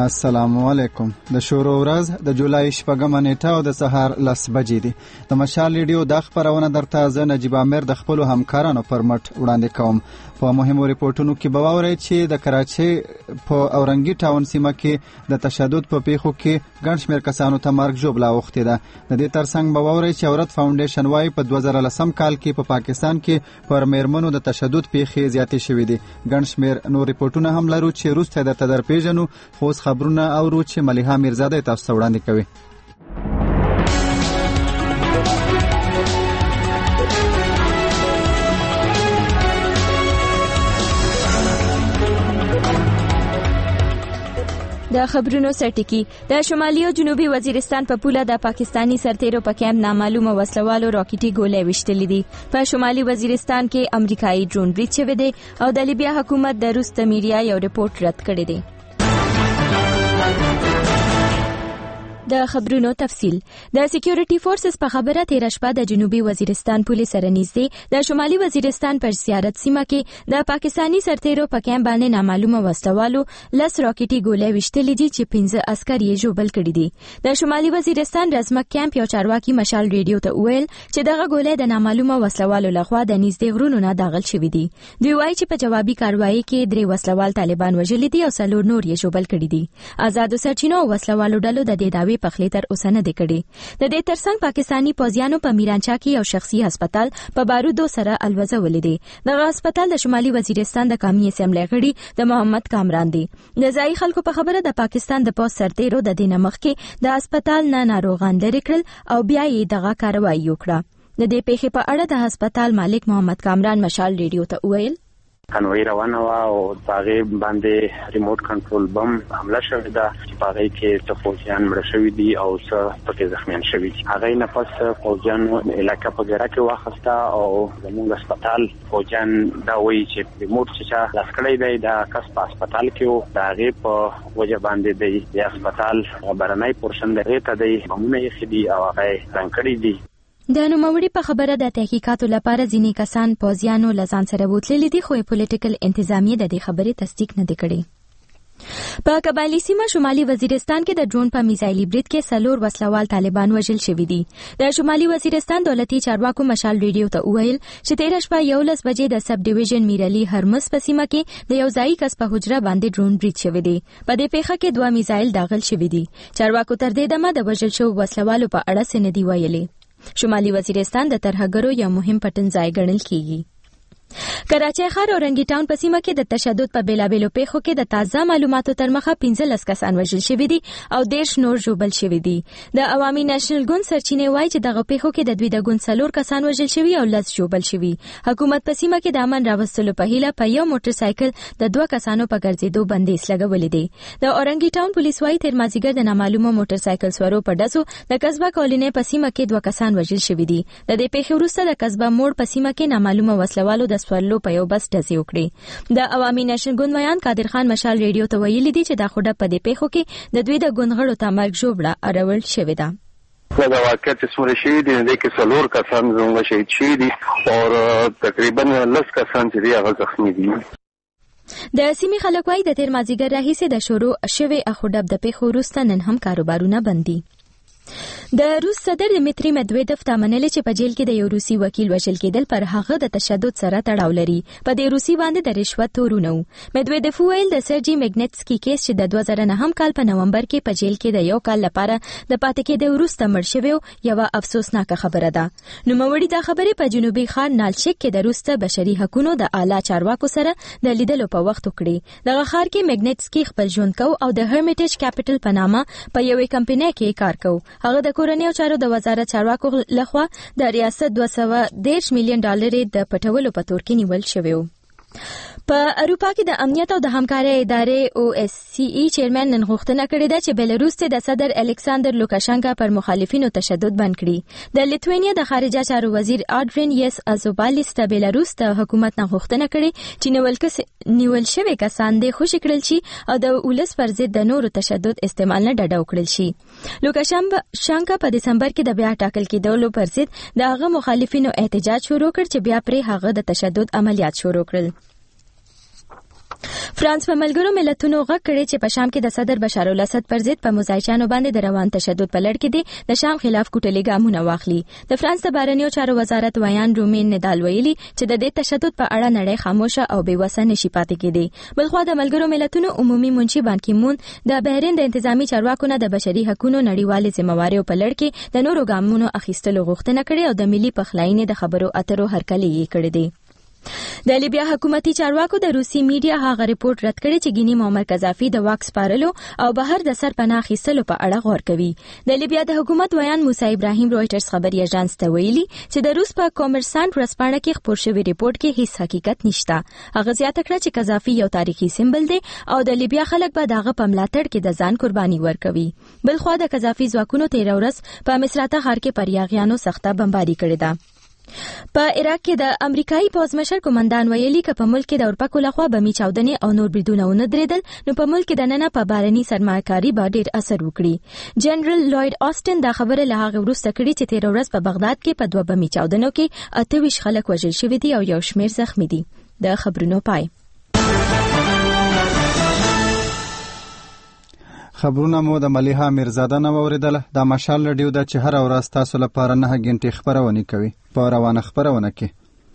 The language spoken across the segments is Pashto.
السلام علیکم. د شورو ورځ د جولای 8 نیټه او د سهار 10 بجې دي. د مشال ریډیو د خبرونه درته زه نجیب امیر د خپل همکارانو پر مټ وړاندې کوم. په مهمو ریپورتونو کې به واورئ چې د کراچۍ په اورنګي ټاون سیمه کې د تشدد په پیښو کې ګڼ شمېر کسانو ته مرګ ژوبله اوښتې ده. د دې ترڅنګ به واورئ چې عورت فاونډیشن وايي په 2010 کال کې په پاکستان کې پر میرمنو د تشدد پیښې زیاتې شوې دي. ګڼ شمېر نور ریپورتونه هم لرو چې وروسته درته درپېژنو. خو اوس خبرونه اورو چې ملیحه میرزاده تاسو ته وړاندې کوي. د خبرونو سرټکی. د شمالي او جنوبي وزیرستان په پوله د پاکستانی سرتیرو په کیمپ نامعلومه وسلوالو راکټي ګولۍ وشتلې دي. په شمالي وزیرستان کې امریکایي ډرون برید شوی دی او د لیبیا حکومت د روس د میډیا یو ریپورت رد کړی دی. د خبرونو تفصیل. د سکیورټي فورسز په خبره تیر شپه د جنوبي وزیرستان پولیس سره نږدې د شمالي وزیرستان پر زیارت سیمه کې د پاکستانی سرتیرو په کیمپ باندې نامعلومه وسلوالو 10 راکټي ګولۍ وشتلې دي چې 15 عسكر یې ژوبل کړي دي. د شمالي وزیرستان رزمک کیمپ یو چارواکي مشال ریډیو ته وویل چې دغه ګولۍ د نامعلومه وسلوالو لخوا د نږدې غرونو نه داغل شوې دي. دوی وایي چې په جوابي کاروایی کې 3 وسلوال طالبان وژلي دي او 4 نور یې ژوبل کړي دي. آزادو سرچینو وسلوالو ډلو د دې دعوی په خلی تر اوسه نه دی کړی. د دې ترڅنګ پاکستانی پوځیانو په میرانچا کې یو شخصي هسپتال په بارودو سره الوزه ولیدي. دغه هسپتال د شمالي وزیرستان د قومي اسمبلی غړي د محمد کامران دی. د ځایي خلکو په خبره د پاکستان د پوځ سرتیرو د دې نه مخکې د هسپتال نه ناروغان لرې کړل او بیا یې دغه کاروایی وکړه. د دې پیښې په اړه د هسپتال مالک محمد کامران مشال ریډیو ته وویل کنوي روانه وا او باغې باندې ریموټ کنټرول بم حمله شوې ده چې باغې کې څه فوجیان مړه شوي دي او څه پکې زخمیان شوي دي. هغې نه پس فوجیانو علاقه په ګیره کې واخیسته او زموږ هسپتال فوجیان دا وایي چې ریموټ چې لاس کړی دی دا کس په هسپتال کې و د هغې په وجه باندې دی د هسپتال بهرنی پورشن د هغې ته دی بمونه ایښي دي او هغه یې رنګ کړي دي. د نوموړي په خبره د تحقیقاتو لپاره ځینې کسان پوځیانو له ځان سره بوتللي دي خو پولیټیکل انتظامیه د دې خبرې تصدیق نه دی کړی. په قبایلی سیمه شمالي وزیرستان کې د ډرون په میزایلي برید کې 4 وسلوال طالبان وژل شوي دي. د شمالي وزیرستان دولتي چارواکو مشال ریډیو ته وویل چې تیر شپه 11 بجې د سب ډیویژن میرالي هرمز په سیمه کې د یو ځایي کس په حجره باندې ډرون برید شوی دی. په دې پیښه کې 2 میزایل داخل شوي دي. چارواکو تر دې دمه د وژل شوو وسلوالو په اړه څه نه دی ویلي. شمالي وزیرستان د ترهګرو یو مهم پټن ځای ګڼل کیږي. کراچۍ ښار او رنګي ټاون په سیمه کې د تشدد په بیلابېلو پیښو کې د تازه معلوماتو تر مخه 15 کسان وژل شوي دي او 10 نور ژوبل شوي دي. د عوامي نېشنل ګوند سرچینې وایي چې دغه پیښو کې د دوی د ګوند 4 کسان وژل شوي او 10 ژوبل شوي. حکومت په سیمه کې د امن راوستلو په هیله په یو موټر سایکل د 2 کسانو په ګرځېدو بندیز لګولې دی. د اورنګي ټاون پولیس وایي تیر مازیګر د نامعلومه موټر سایکل سوارو په ډزو د قصبه کولینې په سیمه کې 2 کسان وژل شوي دي. د دې پیښې وروسته د قصبه موړ په سیمه کې نامعلومه وسلوالو د سوارلو په یو بس ډزې وکړي. د عوامي نېشنل ګوند ویان قادر خان مشال ریډیو ته ویلي دي چې دا خوډه په دې پیښو کې د دوی د ګوند غړو ته مرګ ژوبله اړول شوې ده. دا واقعیت چې څومره شوي دي د کې 4 کسان زموږ شهید شوي دي او تقریبا 10 کسان چې دي هغه زخمي دي. د سیمې خلک وایي د تیر مازیګر راهیسې د شروع شوې اخوډب د پیښو وروسته نن هم کاروبارونه بند دي. د روس صدر دمیتری مدویدف ته منلي چې په جیل کې د یو روسي وکیل وژل کېدل پر هغه د تشدد سره تړاو لري. په دې روسي باندې د رشوت تورونه و. مدویدف ویل د سرجي میګنټسکي کیس چې د 2009 کال په نومبر کې په جیل کې د یو کال لپاره د پاتې کېدو وروسته مړ شوی یو افسوسناکه خبره ده. نوموړي دا خبرې په جنوبي ښار نالچیک کې د روس د بشري حقوقو د اعلی چارواکو سره د لیدلو په وخت وکړي. دغه ښار کې میګنټسکي خپل ژوند کو او د هرمیټیج کیپټل په نامه په یوې کمپنۍ کې کار کو. هغه د کورنیو چارو د وزارت چارواکو لخوا د ریاست 210 میلیون ډالر د پټولو په تور کې نیول شوی و. په اروپا کې د امنیت او د همکارۍ ادارې OSCE چیرمن نن غوښتنه کړې ده چې بیلاروس ته د صدر الکساندر لوکاشنکا پر مخالفینو تشدد بند کړي. د لیتوانیا د خارجه چارو وزیر اډرین یس ازوبالیس ته بیلاروس د حکومت نه غوښتنه کړې چې نیول شوی کسان د خوشی کړل شي او د ولس پر ضد د نورو تشدد استعمال نه ډډه وکړل شي. لوکاشنکا په دسمبر کې د بیا ټاکل کېدلو پر ضد د هغه مخالفینو احتجاج شروع کړ چې بیا پرې هغه د تشدد عملیات شروع کړل. فرانس په ملګرو ملتونو غږ کړی چې په شام کې د صدر بشار الاسد پر ضد په مزایچانو باندې د روان تشدد په لړ کې دی د شام خلاف کوټلي ګامونه واخلي. د فرانس د بهرنیو چارو وزارت ویان رومین ندال ویلي چې د دې تشدد په اړه نړۍ خاموشه او بې وسه نشي پاتې کېدی. بلخوا د ملګرو ملتونو عمومي منشي بان کی مون د بحرین د انتظامی چارواکو نه د بشري حقوقو نړیوالې ذمہواریو په لړ کې د نورو ګامونو اخیستلو غوښتنه کړې او د ملي پخلاینې د خبرو اترو هرکلی یې کړی دی. د لیبیا حکومتي چارواکو د روسي میډیا هغه ریپورت رد کړی چې ګینی معمر قذافي د واک سپارلو او بهر د سرپناه اخیستلو په اړه غور کوي. د لیبیا د حکومت ویان موسی ابراهیم رويټرز خبري اژانس ته ویلي چې د روس په کومرسانت ورځپاڼه کې خپور شوی ریپورت کې هیڅ حقیقت نشته. هغه زیاته کړه چې قذافي یو تاریخي سمبل دی او د لیبیا خلک به دغه په ملاتړ کې د ځان قرباني ورکوي. بلخوا د قذافي ځواکونو 13 ورځ په مصراتہ ښار کې پر یاغیانو سخته بمباري کړې ده. په عراق کې د امریکایي پوځ مشر قومندان ویلي چې په ملک کې د اورپکو لخوا بمي چاودنې او نور بریدونه ونه درېدل نو په ملک کې د نننه په بارني سرمایه‌کاري به ډېر اثر وکړي. جنرال لوید آسټن دا خبره له هغه وروسته کړې چې 13 ورځ په بغداد کې په 2 بمي چاودنو کې 28 خلک وژل شوي دي او یو شمېر زخمي دي. د خبرونو پای. خبرونه مو د ملیحه میرزاده نه اوریدل. د مشال رادیو د چې هر ورځ تاسو لپاره 9 غنټې خبرونه کوي په روانه خبرونه کې.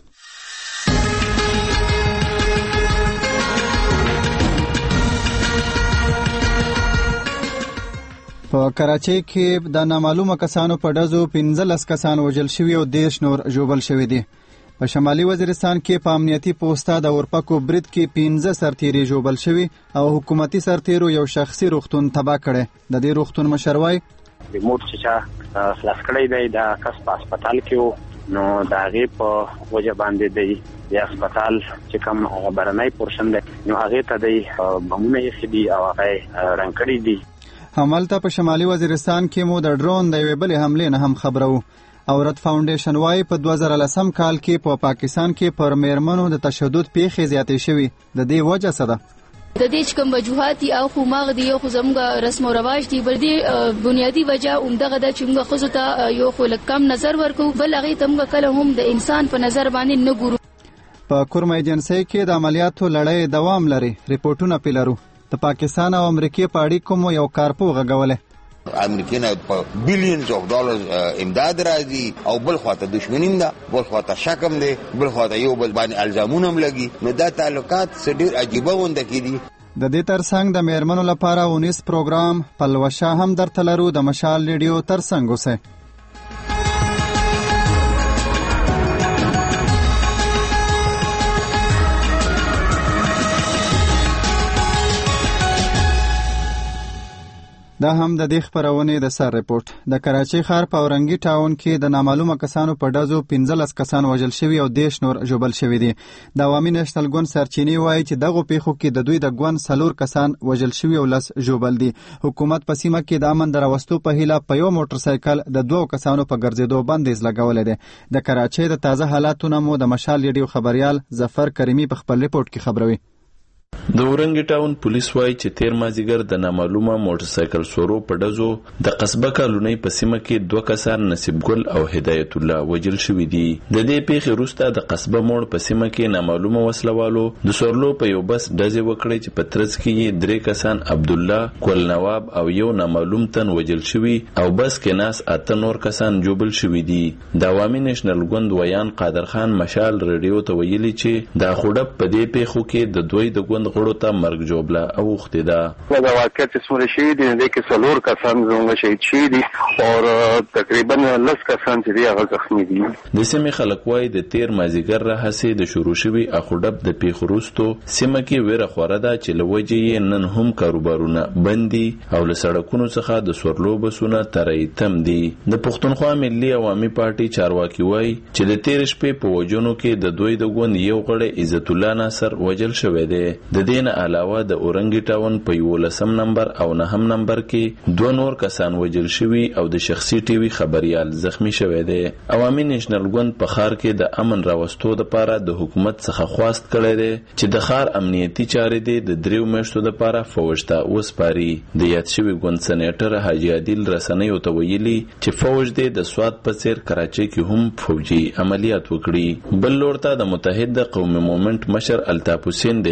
په کراچۍ کې د نامعلومه کسانو په ډزو 15 کسان وژل شوي او 10 نور ژوبل شوي دي. په شمالي وزیرستان کې په امنیتي پوسټه د اورپکو برید کې 15 سرتیري ژوبل شوي او حکومتي سرتیرو یو شخصي روغتون تباه کړي. د دې روغتون مشر وايي ریموټ چې خلاص کړی دی د کس په هسپتال کې نو د هغې په وجه باندې دی د هسپتال چې کوم هغه برنی پورشن دی نو هغې ته دی بمونه ایښي دي او هغه یې رنګ کړي دي. همالته په شمالي وزیرستان کې مو د ډرون د یوې بلې حملې نه هم خبره وو. اورت فاونډیشن وايي په 2010 کال کې په پاکستان کې پر میرمنو د تشدد پیښې زیاتې شوي. د دې وجه څه ده؟ د دې کوم وجوهات او خو ماغ دی خو زموږ رسم او رواج دی بل دی بنیادی وجه عمدغه د چې موږ خو ته یو خو کم نظر ورکو بل هغه تمغه کله هم د انسان په نظر باندې نه ګورو. په کورم ایجنسی کې د عملیاتو لړۍ دوام لري. ریپورتونه پیلرو د پاکستان او امریکای په اړیکو مو یو کارپو غږوله. امریکایان په بلیونز اف ډالرز امداد راځي او بل خواته دښمنیم ده بل خواته شکم دی بل خواته یو بل باندې الزامونه هم لګي نو دا تعلقات ډېر عجیبه غونډه کېدي. د دې ترڅنګ د میرمنو لپاره 19 پروګرام پلوشه هم درته لرو. د مشال ریډیو ترڅنګ اوسه. دا هم د دې خبرونه د سر ریپورت. د کراچۍ ښار په اورنګي ټاون کې د نامعلومه کسانو په ډزو 15 کسان وژل شوي او 10 نور ژوبل شوي دي. د عوامي نېشنل ګوند سرچینې وایي چې دغه پیښو کې د دوی د ګوند 4 کسان وژل شوي او 10 ژوبل دي. حکومت په سیمه کې د امن دراوستو په هیله په یو موټر سایکل د 2 کسانو په ګرځېدو بندیز لګولې ده. د کراچۍ د تازه حالاتونو مو د مشال ریډیو خبريال ظفر کریمی په خپل ریپورت کې خبروي. د اورنګي ټاون پولیس وایي چې تیر مازیګر د نامعلومه موټر سایکل سورو په ډزو د قصبه کالونی په سیمه کې 2 کسان نصیب ګل او هدایت الله وژل شوي دي. د دې پیښې وروسته د قصبه موړ په سیمه کې نامعلومه وسلوالو د سورلو په یو بس ډزې وکړې چې په ترڅ کې 3 کسان عبد الله ګل نواب او یو نامعلوم تن وژل شوي او بس کې ناس 8 نور کسان جوبل شوي دي. د عوامي نېشنل ګوند ویان قادر خان مشال ریډیو ته ویلي چې دا خوډه په دې پیښو کې د دوی د ګوند غړو ته مرګ جوړه او وختي ده. دا واقعیت چې څومره شي دي د کې 4 کسان زموږ شهید شي دي او تقریبا 10 کسان چې هغه زخمي دي. د سیمې خلک وایي د تیر مازیګر راهسي د شروع شوي اخوډب د پیښروستو سیمه کې ویره خوره ده چې لوجې نن هم کاروبارونه بندي او له سړکونو څخه د سورلو بسونه ترې تم دي. د پښتونخوا ملي عوامي پارټي چارواکي وایي چې د تیر شپې په وجونو کې د دوی د ګوند یو غړی عزت الله ناصر وژل شوی دی. د دې علاوه د اورنګي ټاون په 11 نمبر او 9 نمبر کې 2 نور کسان وژل شوي او د شخصي ټي وي خبريال زخمی شوی دی. عوامي نېشنل ګوند په ښار کې د امن راوستو لپاره د حکومت څخه خواست کړی دی چې د ښار امنیتي چارې د 3 میاشتو لپاره فوج ته وسپاري. د یاد شوي ګوند سېنیټر حاجي عادل رسنیو ته ویلي چې فوج د سواد په څیر کراچۍ کې هم فوجي عملیات وکړي. بل لور ته د متحد قومي مومنت مشر الطاف حسین د احتجاج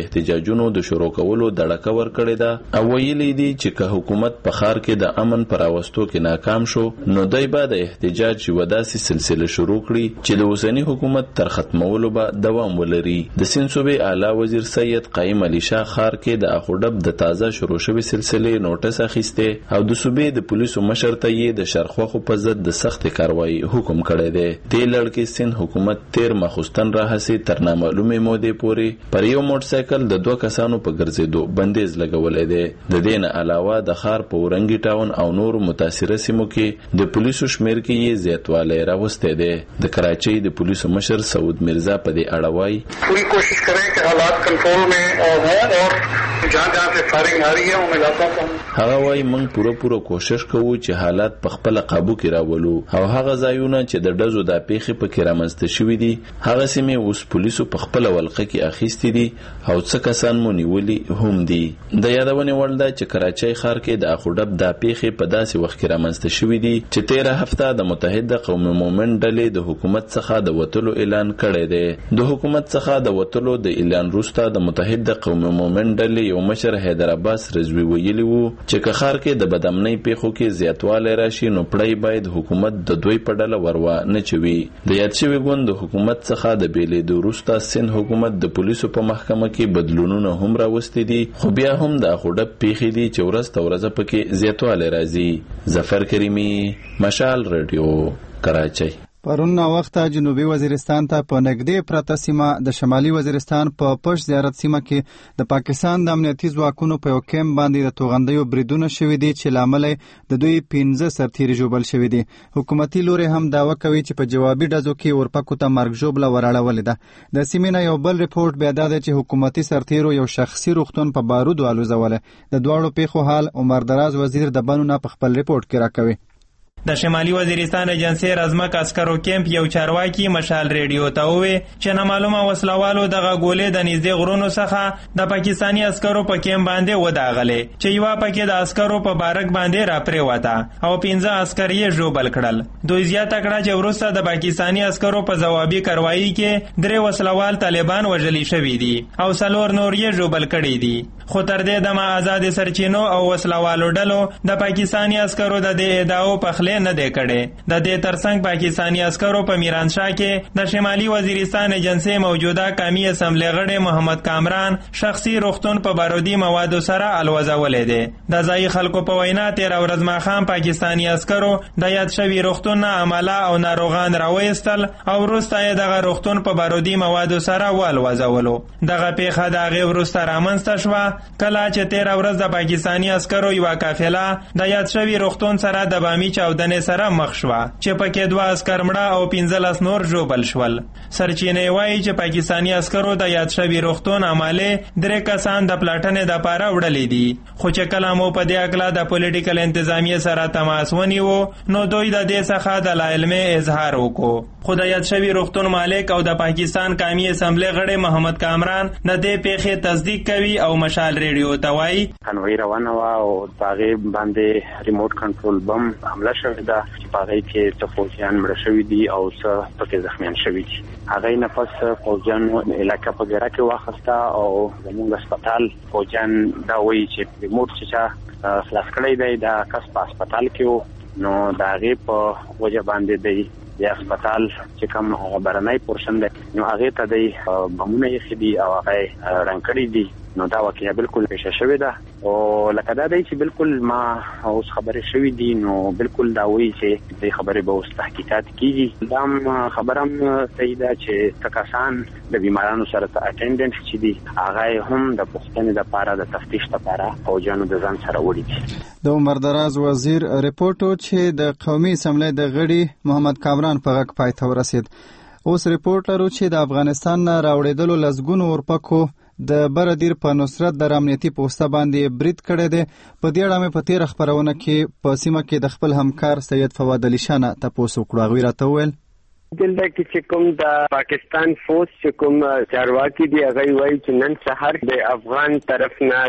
احتجاجونو د شروع کولو دړکه ورکړې ده او ویلي دي چې که حکومت په ښار کې د امن پر راوستو کې ناکام شو نو دوی به د احتجاج یوه داسې سلسله شروع کړي چې د اوسني حکومت تر ختمولو به دوام ولري. د سیند صوبې اعلی وزیر سید قایم علي شاه ښار کې د اخوډب د تازه شروع شوې سلسلې نوټس اخیسته او د صوبې د پولیسو مشر ته یې د شرخوخو په ضد د سختې کاروایی حکم کړی دی. دې لړ کې سیند حکومت تیر ماخوستن راهیسې تر نامعلومې مودې پورې پر یو موټرسایکل د 2 کسانو په ګرځېدو بندیز لګولی دی. د دې نه علاوه د ښار په ورنګي ټاون او نور متاثره سیمو کې د پولیسو شمیر کې یې زیاتوالی راوستی دی. د کراچۍ د پولیسو مشر سعود مرزا په دې اړه وایي پوری کوشش کریں کہ حالات کنټرول میں ہوں اور جہاں سے فائرنگ آ رہی ہے ان علاقوں کو هغه وایي موږ پوره کوشش کوو چې حالات په خپل قابو کې راولو او هغه ځایونه چې د ډزو د پیښې په کې رامنځته شوي دي هغه سیمې اوس پولیسو په خپل ولقه کې اخیستې دي او څه کسان مو نیولي هم دي. د یادونې وړ ده چې کراچۍ ښار کې د اخوډب د پیښې په داسې وخت کې رامنځته شوي دي چې 13 هفته د متحده قومي مومنټ ډلې د حکومت څخه د وتلو اعلان کړی دی. د حکومت څخه د وتلو د اعلان وروسته د متحده قومي مومنټ ډلې یو مشر حیدر عباس رضوي ویلي وو چې که ښار کې د بدامنۍ پیښو کې زیاتوالی راشي نو پړی باید حکومت د دوی په ډله وروا نه چوي. د یاد شوي ګوند د حکومت څخه د بیلېدو وروسته سند حکومت د پولیسو په محکمه کې بدلونونه هم راوستي دي خو بیا هم د اخوډب پیښې دي چې ورځ تر ورځه پکې زیاتوالی راځي. ظفر کریمي، مشال رادیو، کراچۍ. پرون وخته جنوبي وزیرستان ته په نږدې پرته سیمه د شمالي وزیرستان په پش زیارت سیمه کې د پاکستان د امنیتي ځواکونو په یو کیمپ باندې د توغندیو بریدونه شوي دي چې لامل د دوی 15 سرتیري ژوبل شوي دي. حکومتي لوري هم دعوه کوي چې په جوابي ډزو کې ورپکو ته مرګ ژوبله وراړولې ده. د سیمې نه یو بل ریپورت بیا دا دی چې حکومتي سرتیرو یو شخصي روغتون په بارودو الوزوله. د دواړو پیښو حال عمر دراز وزیر د بنو نه په خپل ریپورت کې راکوي. د شمالي وزیرستان ایجنسی رزمک عسکرو کیمپ یو چارواکي مشال ریډیو ته وویل چې نامعلومه وسلوالو دغه ګولې د نږدې غرونو څخه د پاکستاني عسکرو په کیمپ باندې وداغلې چې یوه پکې د عسکرو په بارک باندې راپرېوته او 15 عسکر یې ژوبل کړل. دوی زیاته کړه چې وروسته د پاکستاني عسکرو په ځوابي کاروایي کې 3 وسلوال طالبان وژلي شوي دي او 4 نور یې ژوبل کړي دي. خو تر دې دمه آزاد سرچینو او وسلوالو ډلو د پاکستاني عسکرو د دې ادعاو پخلی نه دی کړی. د دې ترڅنګ پاکستاني عسکرو په میرانشاه کې د شمالي وزیرستان ایجنسی موجوده قومي اسمبلی غړی محمد کامران شخصي روغتون په بارودي موادو سره الوزولی دی. د ځایي خلکو په وینا 13 ورځ ماښام پاکستاني عسکرو د یاد شوي روغتون نه عمله او ناروغان راویستل او وروسته یې دغه روغتون په بارودي موادو سره والوزولو. دغه پیښه د هغې وروسته رامنځته شوه کله چې 13 ورځ د پاکستاني عسکرو یوه قافله د یاد شوي روغتون سره د بامي چاودنې سره مخ شوه چې پکې 2 عسکر مړه او 15 نور ژوبل شول. سرچینې وایي چې پاکستاني عسکرو د یاد شوي روغتون عملې 3 کسان د پلاټنې دپاره وړلي دي خو چې کله مو په دې اکله د پولیټیکل انتظامیې سره تماس ونیو نو دوی د دې څخه د لاعلمۍ اظهار وکړو. خو د یاد شوي روغتون مالک او د پاکستان قومي اسمبلی غړی محمد کامران د دې پیښې تصدیق کوي او مشال ریډیو ته وایي کنوي روانه وه او په هغې باندې ریموټ کنټرول بم حمله شوې ده چې په هغې کې څه فوجیان مړه شوي دي او څه پکې زخمیان شوي دي. هغې نه پس فوجیانو علاقه په ګیره کې واخیسته او زموږ هسپتال فوجیان دا وایي چې ریموټ چې چا خلاص کړی دی دا کس په هسپتال کې و نو د هغې په وجه باندې دی د هسپتال چې کوم هغه برنی پورشن دی نو هغې ته دی بمونه ایښي دي او هغه یې رنګ کړي دي. نو دا واقعیا بالکل پیښه شوې ده او لکه دا دی چې بالکل ما اوس خبرې شوې دي نو بالکل دا وایي چې دې خبرې به اوس تحقیقات کیږي. دا خبره هم صحیح ده چې کسان د بیمارانو سره اټینډنټ چې دي هغه هم د پوښتنې دپاره د تفتیش دپاره فوجیانو د ځان سره وړي دي. د عمر دراز وزیر ریپورټ چې د قومي اسمبلی د غړي محمد کامران په غږ پای ته ورسید. اوس ریپورټ لرو چې د افغانستان نه راوړېدلو لسګونو اورپکو د بردیر په نصرت در امنیتي پوسته باندې برید کړی دی. په دې اړه مې په تېره خپرونه کې په سیمه کې د خپل همکار سید فواد علي شاه نه تپوس وکړو. هغوی راته وویل دلته کې چې کوم د پاکستان فوج چې کوم چارواکي دي هغه وایي چې نن سهار د افغان طرف نه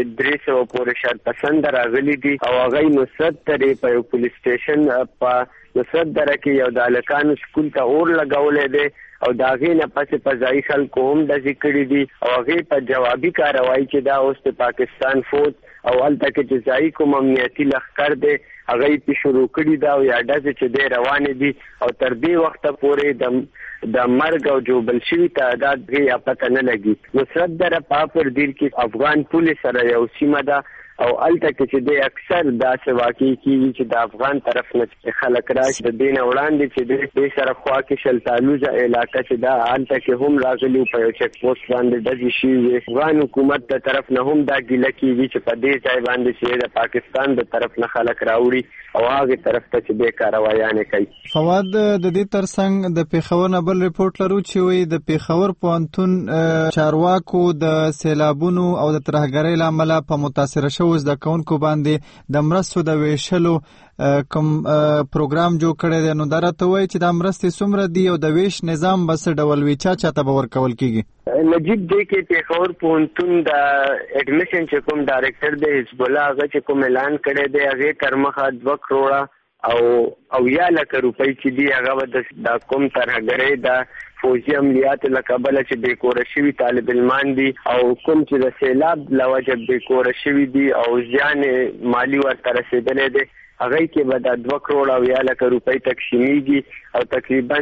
300 پورې شرپسند راغلي دي او هغه نصرت ترې په پولیس سټیشن په نصرت دره کې یو د هلکانو سکول ته اور لګولی دی او دا غي نه پس فضائي خلکو هم د ذکر دي او هغه په جوابي کاروایی چې دا اوس د پاکستان فوج او الته کې جزایي کوم امنیتي لخر دی هغه په شروع کړی دا او یا د چې د روان دي او تر دې وخت پورې د مرګ او جوبل شوی تعداد غي پته نه لګي. نصرت در پاپر دیر کې افغان پولیس سره یو سیمه ده او الته کې چې د اکثر داسې واقع کیږي چې د افغان طرف نه خلک راشي د دین وړاندې چې د سره خوا کې شلتالوزه علاقه چې دا الته کې هم راغلي په یو چک پوسټ باندې د شي افغان حکومت ته طرف نه هم دا ګیله کیږي چې په دې ځای باندې چې د پاکستان د طرف نه خلک راوړي او هغه طرف ته چې د کاروایانه کوي. فواد د دې ترڅنګ د پیښور نه بل ریپورت لرو چې وي د پیښور پوهنتون چارواکو د سیلابونو او د ترهګرۍ لامل په متاثر شو د کونکو باندې د مرستو د ویشلو کوم پروګرام جوړ کړی دی. نو دا راته وایي چې د مرستې څومره دي او د ویش نظام به څه ډول وي، چاته به ورکول کیږي؟ نجیب دی کې پیښور پوهنتون د اډمیشن چې کوم ډایرکټر دی حزب الله هغه چې کوم اعلان کړی دی هغه ترمخه 2 کروڑه او یا لکه روپۍ چې دی هغه د کوم ترهګرۍ د فوجي عملیات لکبل چې بیکور شوی طالب علمان دي او کوم چې د سیلاب لوجه بیکور شوی دي او ځان مالی ورته رسیدلې دي هغه کې به د 2 کروڑ او یا لکه روپۍ تقسیمیږي او تقریبا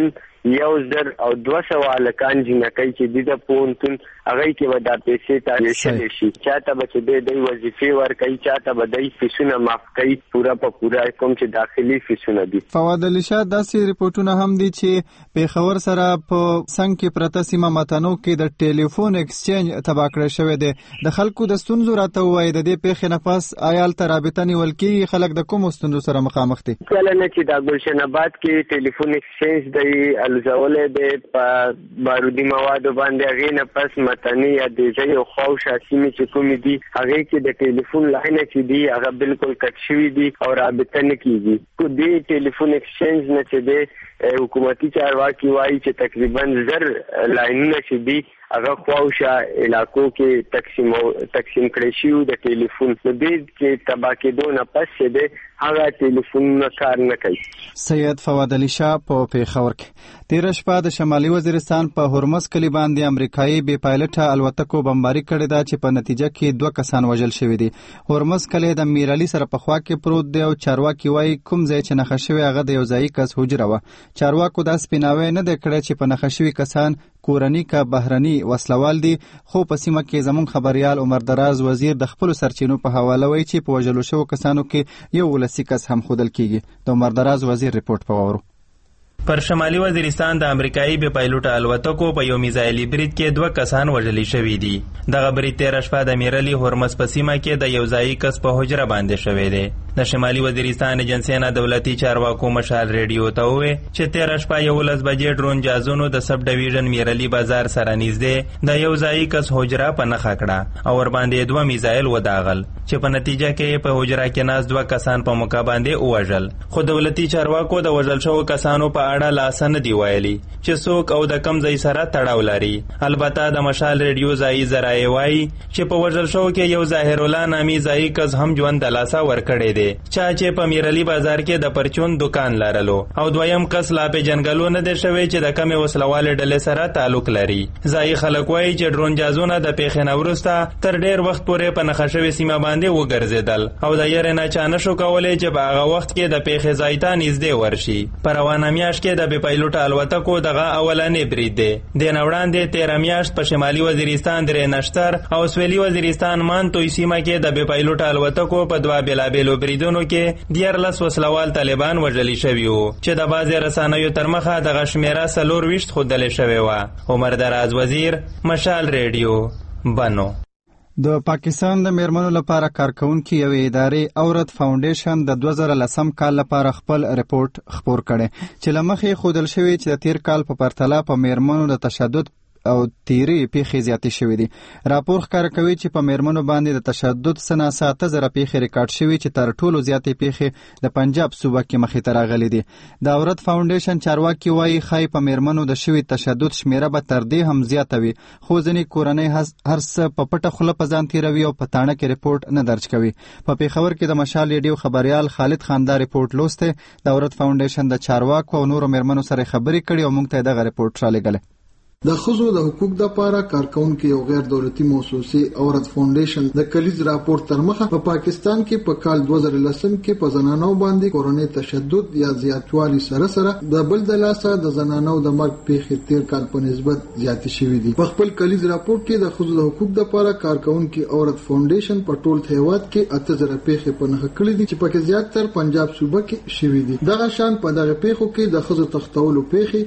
1,200 الکان جنکای چې د پونتون هغه کې به د پیسې تاریخ شي چاته به چې د وظیفې ورکړي چاته به د فیسونه معاف کړي پورا کوم چې داخلي فیسونه دي. فواد علي شاه داسې ریپورتونه هم دي چې پیښور سره په څنګ کې پرته سیمه متنو کې د ټلیفون ایکسچینج تبا کړی شوی دی. د خلکو د ستونزو راته وایي د دې پیښې نه پس آیال ته رابطه نیول کېږي، خلک د کومو ستونزو سره مخامخ دي؟ کله نه چې د ګلشن آباد کې ټلیفون ایکسچینج دی الزولې دی په بارودي موادو باندې هغه نه پس متنی یا د ځای خو شاسمي چې کوم دي هغه کې د ټلیفون لاین چې دی هغه بالکل کټ شوی دی او رابطه نه کیږي. کو دې ټلیفون ایکسچینج نه چې دی حکومتي چارواکي وایي چې تقریبا 1000 لاینونه چې دی هغه خواوشا علاقو کې تقسیم کړی شو د ټلیفون د دې کې تباکې دونه پس ده هغه ټلیفون کار نه کوي. سید فواد علي شاه په پیښور کې تیر شپه د شمالي وزیرستان په هرمز کلی باندې امریکایي بي پایلټه الوتکو بمباري کړې ده چې په نتیجه کې 2 کسان وژل شوي دي. هرمز کلی د میر علي سره په خوا کې پروت دی او چارواکي وایي کوم ځای چې نښه شوی هغه د یو ځایي کس حجره وه. چارواکو دا سپیناوی نه دی کړی چې په نښه شوي کسان کورنی کا بهرني وسلوال دي، خو په سیمه کې زمون خبريال عمر دراز وزیر د خپل سرچینو په حواله وایي چې په وژلو شو کسانو کې یو ولسی کس هم خودل کیږي. د عمر دراز وزیر ریپورت پوورو. پر شمالي وزیرستان د امریکایي بي پایلوټه الوتکو په یو میزایلي برید کې 2 کسان وژل شوي دي. دغه برید تیر شپه د میرلی هرمز په سیمه کې د یو ځایي کس په حجره باندې شوی دی. د شمالي وزیرستان ایجنسی نه دولتي چارواکو مشال ریډیو ته وویل چې تیر شپه 11 بجې ډرون جازونو د سب ډیویژن میرلی بازار سره نږدې د یو ځایي کس حجره په نښه کړه او ور باندې 2 میزایل وداغل چې په نتیجه کې په حجره کې ناز 2 کسان په موقع باندې وژل. خو دولتي چارواکو د وژل شوو کسانو په اړه لاس نه دی ویلي چې څوک او د کم ځای سره تړاو لري. البته د مشال ریډیو ځایي ذرایع وایي چې په وژل شوو کې یو ظاهر الله نامي ځایي کس هم ژوند د لاسه ورکړی دی چې په میرلی بازار کې د پرچون دکان لرلو او دویم کس لا په جنگلو نه دی شوی چې د کمې وسلواله ډلې سره تعلق لري. ځایي خلک وایي چې ډرون جازونه د پیښې نه وروسته تر ډیر وخت پورې په نښه شوې سیمه باندې وګرځېدل او د یارې نه چا نشو کولی چې په هغه وخت کې د پیښې ځای ته نږدې ورشي. په روانه میاشت کې د بي پایلوټه الوتکو دغه اولنې برید دی. د نه وړاندې 13 میاشت په شمالي وزیرستان درې نشتر او سویلي وزیرستان مانتوی سیمه کې د بي پایلوټه الوتکو په 2 بیلابیلو بریدونو کې 14 وسلوال طالبان وژل شوي وو چې د بعضې رسنیو تر مخه دغه شمیره 24 ښودلې شوې وه. عمر دراز وزیر، مشال ریډیو، بنو. د پاکستان د میرمنو لپاره کارکونکي یوې ادارې اورت فاونډیشن د 2010 کال لپاره خپل ریپورت خپور کړي چې لمخې خودل شوی چې د تیر کال په پرتله په میرمنو د تشدد او تیری پیښې زیاتې شوې دي. راپور ښکاره کوي چې په میرمنو باندې د تشدد څخه 7,000 پیښې ریکارډ شوې چې تر ټولو زیاتې پیښې د پنجاب صوبه کې مخې ته راغلي دي. د عورت فاونډیشن چارواکي وایي ښایي په میرمنو د شوي تشدد شمیره به تر دې هم زیاته وي، خو ځینې کورنۍ هر څه په پټه خوله په ځان تیروي او په تاڼه کې رپورټ نه درج کوي. په پېښور کې د مشال ریډیو خبریال خالد خان دا رپورټ لوسته. د عورت فاونډیشن د چارواکو او نورو میرمنو سره خبرې کړي او موږ ته دغه رپورټ را لېږلی. د ښځو د حقوق لپاره کارکونکو او غیر دولتي مؤسسې عورت فاونډیشن د کلیز راپور تر مخه په پاکستان کې په کال 2010 کې په زنانو باندې کورونی تشدد یا زیاتوالی سره د بل د لاسه د زنانو د مرګ پیښې تیر کال په نسبت زیاتې شوې دي. په خپل کلیز راپور کې د ښځو د حقوق لپاره کارکونکو عورت فاونډیشن په ټول هیواد کې 8,000 پیښې په نښه کړې دي چې پکې زیاتره پنجاب صوبه کې شوې دي. دغه شان په دغه پیښو کې د ښځو تختولو پیښې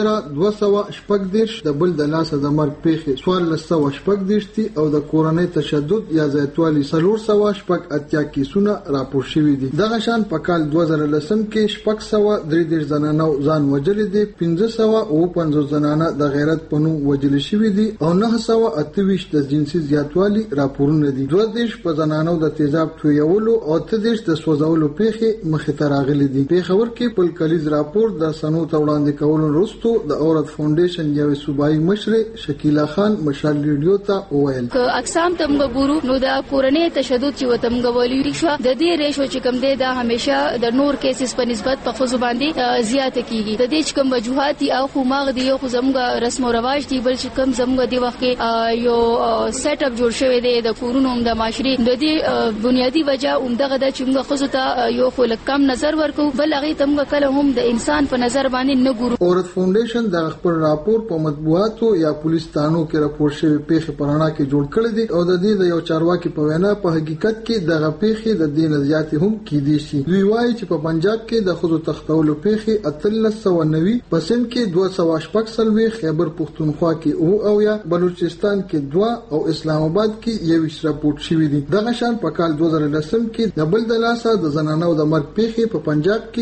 2,216 د بل د لاسه د مرګ پیښې 1,418 او د کورنۍ تشدد یا زیاتوالی 480 کیسونه راپور شوي دي. دغه شان په کال 2010 کې 633 زنانو ځان وژلي دي، 550 زنانه د غیرت په نوم وژل شوي دي او 928 د جنسي زیاتوالی راپورونه دي. 22 په زنانو د تیزاب تویولو او 23 د سوځولو پیښې مخې ته راغلي دي. پېښور کې په کلیز راپور د سنو ته وړاندې کولو وروسته د عورت فاونډیشن یو صوبایي مشر شکیلا خان مشال ریډیو ته وویل که اقسام تمغه ګورو نو د کورنۍ تشدد چې وتمغه ویلي شو د دې ریشو چې کوم دی دا همیشه د نور کیسز په نسبت په خصوص باندې زیاته کیږي. د دې چې کوم وجوهات دي او خو ماغ دي خو زموږ رسم او رواج دي، بل چې کوم زموږ دی وخت کې یو سیټ اپ جوړ شوی دی د کورونو د معاشري د دې بنیادی وجہ عمدغه د چې موږ خصوص ته یو خو لکم نظر ورکو، بل هغه تمغه کله هم د انسان په نظر باندې نه ګورو. عورت فاونډیشن د خپل راپور په مطبوعاتو یا پولیس تانو کې راپور شوی پیښې پرانا کې جوړ کړی دي او د دې د یو چارواکي په وینا په حقیقت کې دغه پیښې د دین زیاتې هم کېدي شي. دوی وایي چې په پنجاب کې د خود تختولو پیښې 1390% کې 216 خیبر پختونخوا کې او یا بلوچستان کې 2 او اسلام آباد کې 21 راپورټ شوی دي. دغه شان په کال 2010 کې د بل د لاسه د زنانو د مرګ پیښې په پنجاب کې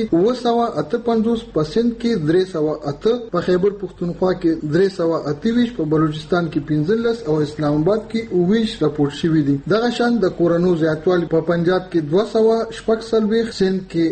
258% کې 308 په خیبر پختونخوا کې 328 په بلوچستان کې 15 او اسلام آباد کې 20 راپورټ شوی دي. دغه شان د کورونو زیاتوالی په پنجاب کې 216 سند کې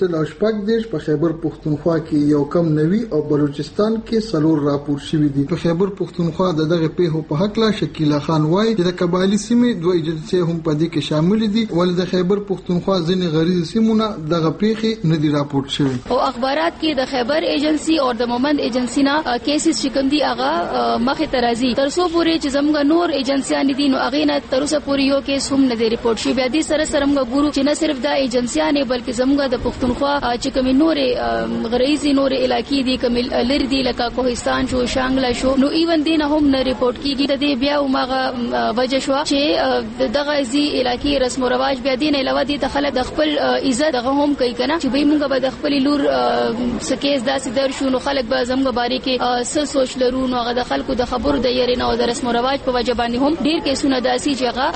118 په خیبر پختونخوا کې یو کم 90 او بلوچستان کې 4 راپورټ شوی دي. په خیبر پختونخوا دغه پیښو په حق لا شکیلا خان وایي چې د قبایلی سیمې دوه ایجنسۍ هم په دې کې شامل دي، ول د خیبر پختونخوا ځینې غریزي سیمونه دغه پیښې نه دي راپورټ شوی. او اخبارات کې د خیبر ایجنسی او د مومند ایجنسی نه کیسز شکندي هغه مخه ترازی تر څو پورې چې زموږ نور ایجنسیان دي نو هغه نه تر څو پورې یو کیس هم نه دی ریپورت شوی. بیا دې سره موږ ګورو چې نه صرف د ایجنسیان بلکې زموږ د پښتونخوا چې کوم نور غریزي نور علاقې دي کوم لری دي لکه کوهستان شو شانګلا شو نو ایون دین هم نه ریپورت کیږي. د دې بیا ماغه وجه شو چې دغه ځي علاقې رسم او رواج بیا دین علاوه دي ته خلک د خپل عزت دغه هم کوي کنه چې به موږ به د خپل لور سکیس داسې در شو نو خلک به زموږ باره کې څه سوچ لرو نو هغه د خلکو د خبرو د یری نه او د رسم او رواج په وجه باندې هم ډیر کیسونه داسي چې هغه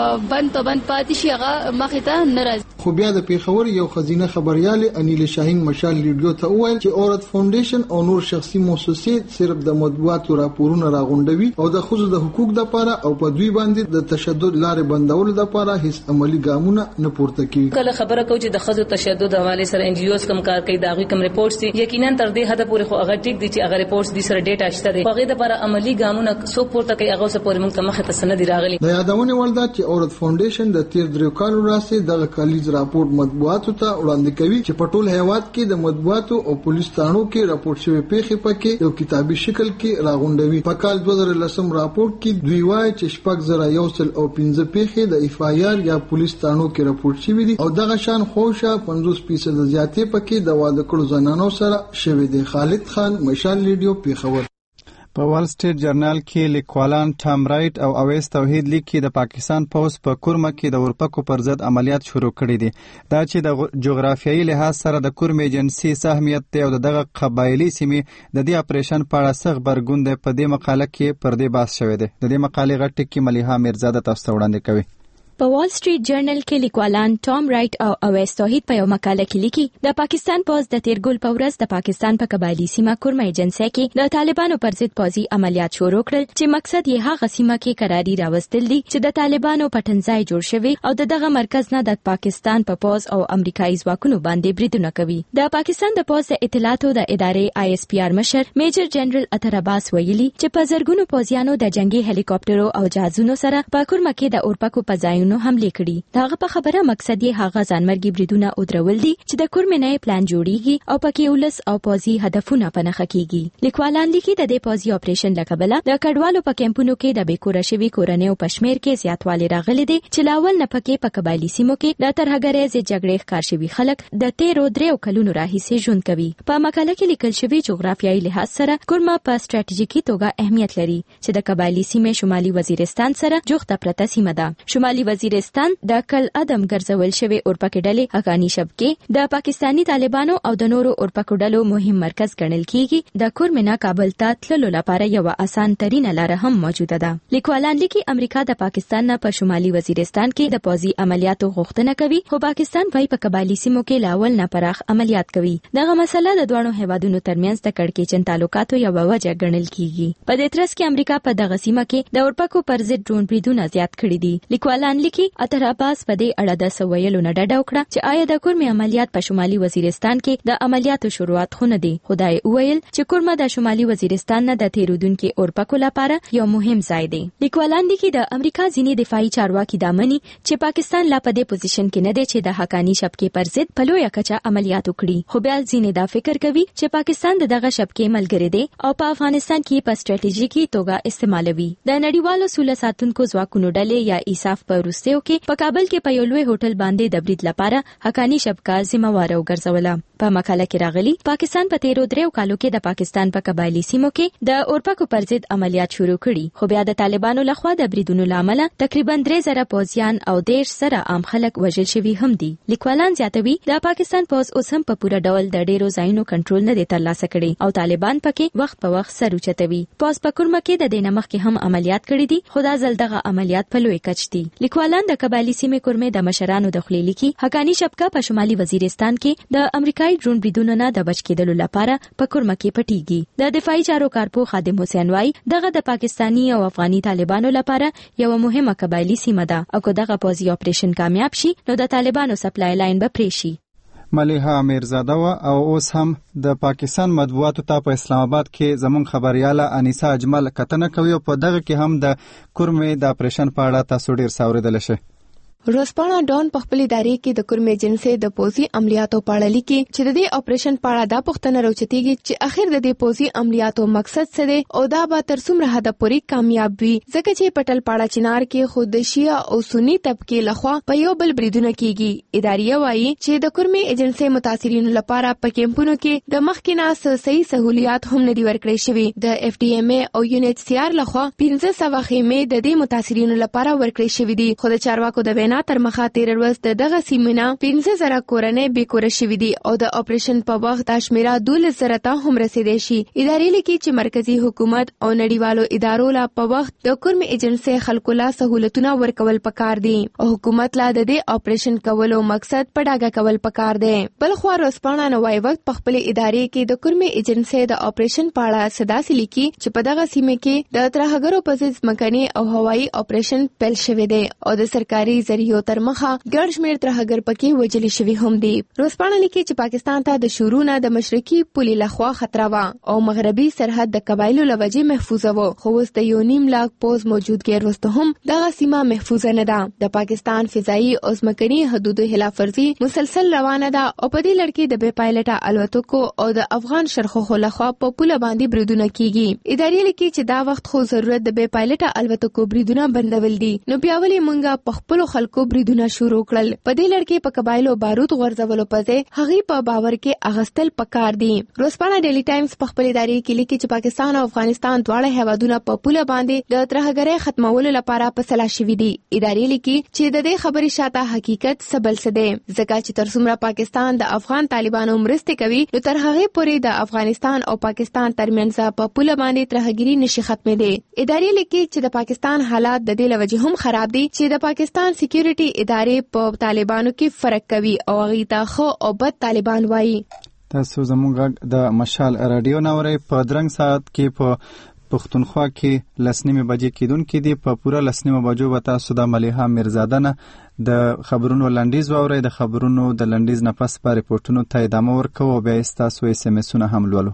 بند پاتې شي هغه مخې ته ناراض. خو بیا د پیښور یو خزینه خبريال انیل شاهین مشال ریډیو ته وویل چې عورت فاونډیشن او نور شخصي مؤسسې صرف د مطبوعاتو راپورونه راغونډوي او د خصوص د حقوق لپاره او په دوی باندې د تشدد لارې بندولو لپاره هیڅ عملی ګامونه نه پورته کوي. کله خبره کوي چې د خصوص تشدد حواله سره ان جی اوز کم کار کوي دا غي کم ریپورټس دي یقینا تر دې حد پورې خو هغه ټیک دي چې هغه ریپورټس دي سره ډیټا شته دي هغه لپاره عملی ګامونه څو پورته کوي هغه سره پورې موږ مخه ته سند راغلي. د یادونه ولدا چې عورت فاونډیشن د تیر درو کالو راځي د کالیز راپور مطبوعاتو ته وړاندې کوي چې په ټول هیواد کې د مطبوعاتو او پولیس تانو کې راپور شوی پیښې پکې یو کتابي شکل کې راغونډوي. په کال 2010 راپور کې دوی وایي چې 6,115 پیښې د اف آی آر یا پولیس تانو کې راپور شوی دي او دغه شان خوشا 50% زیاتې پکې د واده کړو زنانو سره شوی دي. خالد خان مشال ریډیو پیښور. په وال سټریټ جرنال کې لیکوالان ټام رایټ او اویس توحید لیکي د پاکستان پوز په کورمه کې د اورپکو پر ضد عملیات شروع کړي دي. دا چې د جغرافیایي لحاظ سره د کورم ایجنسی سهمیت دی او دغه قبایلی سیمې د دې اپریشن په اړه څه خبرګون په دې مقاله کې پر دې بحث شوی دی. د دې مقالې غټ کې ملیحه میرزاده تاسو وړاندې کوي. په وال سټریټ جرنل کې لیکوالان ټام رایټ او اویس توحید په یو مقاله کې لیکي د پاکستان پوز د تیرګل په ورځ د پاکستان په قبایلی سیمه کورمه ایجنسی کې د طالبانو پر ضد پوزي عملیات شروع کړل چې مقصد یې هغه سیمه کې قراری راوستل دي چې د طالبانو پټنځای جوړ شوی او دغه مرکز نه د پاکستان په پوز او امریکایي ځواکونو باندې بریدونه کوي. د پاکستان د پوز د اطلاعاتو د ادارې ISPR مشر میجر جنرال اطهر عباس ویلي چې په زرګونو پوزیانو د جنگي هلیکاپټرو او جهازونو سره په کورمه کې د اورپکو په ځایونو حمله کړې. دغه په خبره مقصد یې هغه ځانمرګي بریدونه ودرول دي چې د کورمه نه پلان جوړیږي او پکې ولس او پوزي هدفونه پنهخه کیږي. لیکوالان لیکي د دې پوزي اپریشن لکبله د کډوالو په کمپونو کې د بیکوره شوی کورنۍ په شمیر کې زیاتوالی راغلی دی چې لاول نه پکې په قبایلی سیمو کې د ترهګرۍ ضد جګړې ښکار شوي خلک د 13 کلونو راهیسې ژوند کوي. په مقاله کې لیکل شوی جغرافیایي لحاظ سره کورمه په ستراتیژیکي توګه اهمیت لري چې د قبایلی سیمې شمالي وزیرستان سره جوخته پرته سیمه ده. شمالي وزیرستان د کل ادم ګرځول شوی اورپکې ډلې حقانی شبکې د پاکستانی طالبانو او د نورو اورپکو ډلو مهم مرکز ګڼل کیږي. د کورمه نه کابل ته تللو لپاره یو آسان ترینه لار هم موجوده ده. لیکوالان لیکي امریکا د پاکستان نه په شمالي وزیرستان کې د پوزي عملیاتو غوښتنه کوي خو پاکستان وايي په قبایلی سیمو کې لاول نه پراخ عملیات کوي. دغه مسله د دوه هیوادونو ترمنځ د کړکېچن تعلقاتو یو وجه ګڼل کیږي. په دې ترڅ کې امریکا په دغه سیمه کې د اورپکو پر ضد ډرون بریدونه زیات کړي دي. لیکوالان لیکي اطهر عباس په دې اړه د سویلو نه ډډه وکړه چې آیا د کورمه عملیات په شمالي وزیرستان کې د عملیاتو شروعات خونه دي. خدای ویل چې کورمه د شمالي وزیرستان نه د تیرودونکو اورپکو لپاره یو مهم ځای دی. لیکوالان لیکي د امریکا ځینې دفاعي چارواکي دا مني چې پاکستان لا په دې پوزیشن کې نه دی چې د حقانی شبکې پر ضد په لویه کچه عملیات وکړي. خو بیا ځینې دا فکر کوي چې پاکستان دغه شبکې ملګری دی او په افغانستان کې په ستراتیژیکي توګه استعمالوي. د نړیوالو سوله ساتونکو ځواکونو ډلې یا ایساف په وروستیو کې په کابل کې په یو لوی هوټل باندې د برید لپاره حقانی شبکه ذمہواره وګرځوله. په مقاله کې راغلي پاکستان په 13 کالو کې د پاکستان په قبایلی سیمو کې د اورپکو پر ضد عملیات شروع کړي خو بیا د طالبانو لخوا د بریدونو لامل تقریبا 3000 پوزیان او 10 سره عام خلک وژل شوي هم دي. لیکوالان زیاتوي د پاکستان پوز اوس هم په پوره ډول د ډیرو ځایونو کنټرول نه دی ترلاسه کړي او طالبان پکې وخت په وخت سر اوچتوي. پوز په کورمه کې د دې نمخ کې هم عملیات کړي دي خو دا ځل دغه عملیات په لوی کچ دي. لیکوالان د قبایلی سیمې کورمه د مشرانو د خلیلي کې حقانی شبکه په شمالي وزیرستان کې د امریکایي ډرون بریدونو نه د بچ کېدلو لپاره په کورمه کې پټیږي. د دفاعي چارو کارپو خادم حسین وای دغه د پاکستانی او افغاني طالبانو لپاره یو مهمه قبایلی سیمه ده او که دغه پوزي اپریشن کامیاب شي نو د طالبانو سپلای لاین به پرې شي. ملیحه میرزاده او اوس هم د پاکستان مطبوعاتو ته په اسلام آباد کې زموږ خبرياله انیسا اجمل کتنه کوي او په دغه کې هم د کورمه د اپریشن په اړه تاسو ډیر څاوریدل شي. روسپانا ډون په خپل ادارې کې د کورمه ایجنسی د پوزي عملیاتو په اړه لیکي چې د دې اپریشن په اړه دا پوښتنه راوچتيږي چې اخر د دې پوزي عملیاتو مقصد څه دی او دا به تر څومره حد پورې کامیاب وي ځکه چې پټل پاړه چنار کې خود شیعه او سنی طبقه لخوا په یو بل بریدونه کیږي. ادارې وایي چې د کورمه ایجنسی متاثرینو لپاره په کیمپونو کې د مخکینه صحیح سہولیات هم نه دي ورکړې شوی. د FDMA او UNHCR لخوا 1500 خیمې د دې متاثرینو لپاره ورکړې شوې دي خو د چارواکو د تر مخه 13 ورځ دغه سیمونه 15000 کورنۍ بیکوره شوې دي او د اپریشن په وخت د شمیره 12000 ته هم رسیدې شي. ادارې لیکي چې مرکزی حکومت او نړیوالو ادارو لا په وخت د کورمه ایجنسی خلکو لا سہولتونه ورکول پکار دي او حکومت لا د دې اپریشن کولو مقصد په ډاګه کول پکار دی. بل خو روسپانا نوای وخت په خپل ادارې کې د کورمه ایجنسی د اپریشن په اړه صداسي لیکي چې په دغه سیمه کې د ترهګرو په ضد ځمکني او هوایي اپریشن پیل شوی دی او د سرکاري یو تر مخه ګڼ شمېر ترهګر پکې وژل شوي هم دي. روسپانا لیکي چې پاکستان ته د شورونه د مشرقي پولې لخوا خطر و او مغربي سرحد د قبایلو لوجې محفوظ و خو اوس د 1.5 لاک پوز موجودګي وروسته هم دغه سیمه محفوظ نه ده. د پاکستان فضائي او ځمکني حدودو خلافورزي مسلسل روانه ده او په دې لړ کې د بې پایلټه الوتکو او د افغان شرخو لخوا په پوله باندې بریدونه کیږي. ادارې لیکي چې دا وخت خو ضرورت د بې پایلټه الوتکو بریدونه بندول دي نو بیا ولې مونږه په خپل خلکو بریدونه شروع کړل. په دې لړ کې په قبایلو بارود غورځولو پځې هغه په باور کې اغستل پکار دي. روسپانا ډیلی ټایمز په خپل ادارې کې لیکي چې پاکستان او افغانستان دواړه هیوادونه په پوله باندې د ترهګرۍ ختمولو لپاره په سلا شوي دي. ادارې لیکي چې د دې خبرې شاته حقیقت سبل څه دی ځکه چې تر څومره پاکستان د افغان طالبانو مرسته کوي نو تر هغه پورې د افغانستان او پاکستان ترمنځ په پوله باندې ترهګری نشي ختمېدی. ادارې لیکي چې د پاکستان حالات د دې لوجې هم خراب دي چې د پاکستان سکیورټي ادارې په طالبانو کې فرق کوي او هغوی ته ښه او بد طالبان وایي. تاسو زموږ د مشال رادیو نوري په درنګ ساعت کې په پښتونخوا کې لسنیمه بجې کېدونکې دي. په پوره لسنیمه بجو به تاسو د ملیحه میرزاده نه د خبرونو لنډیز واورئ. د خبرونو د لنډیز نه پس په ریپورټونو ته ادامه ورکوو او بیا ستاسو SMS-ونه هم لولو.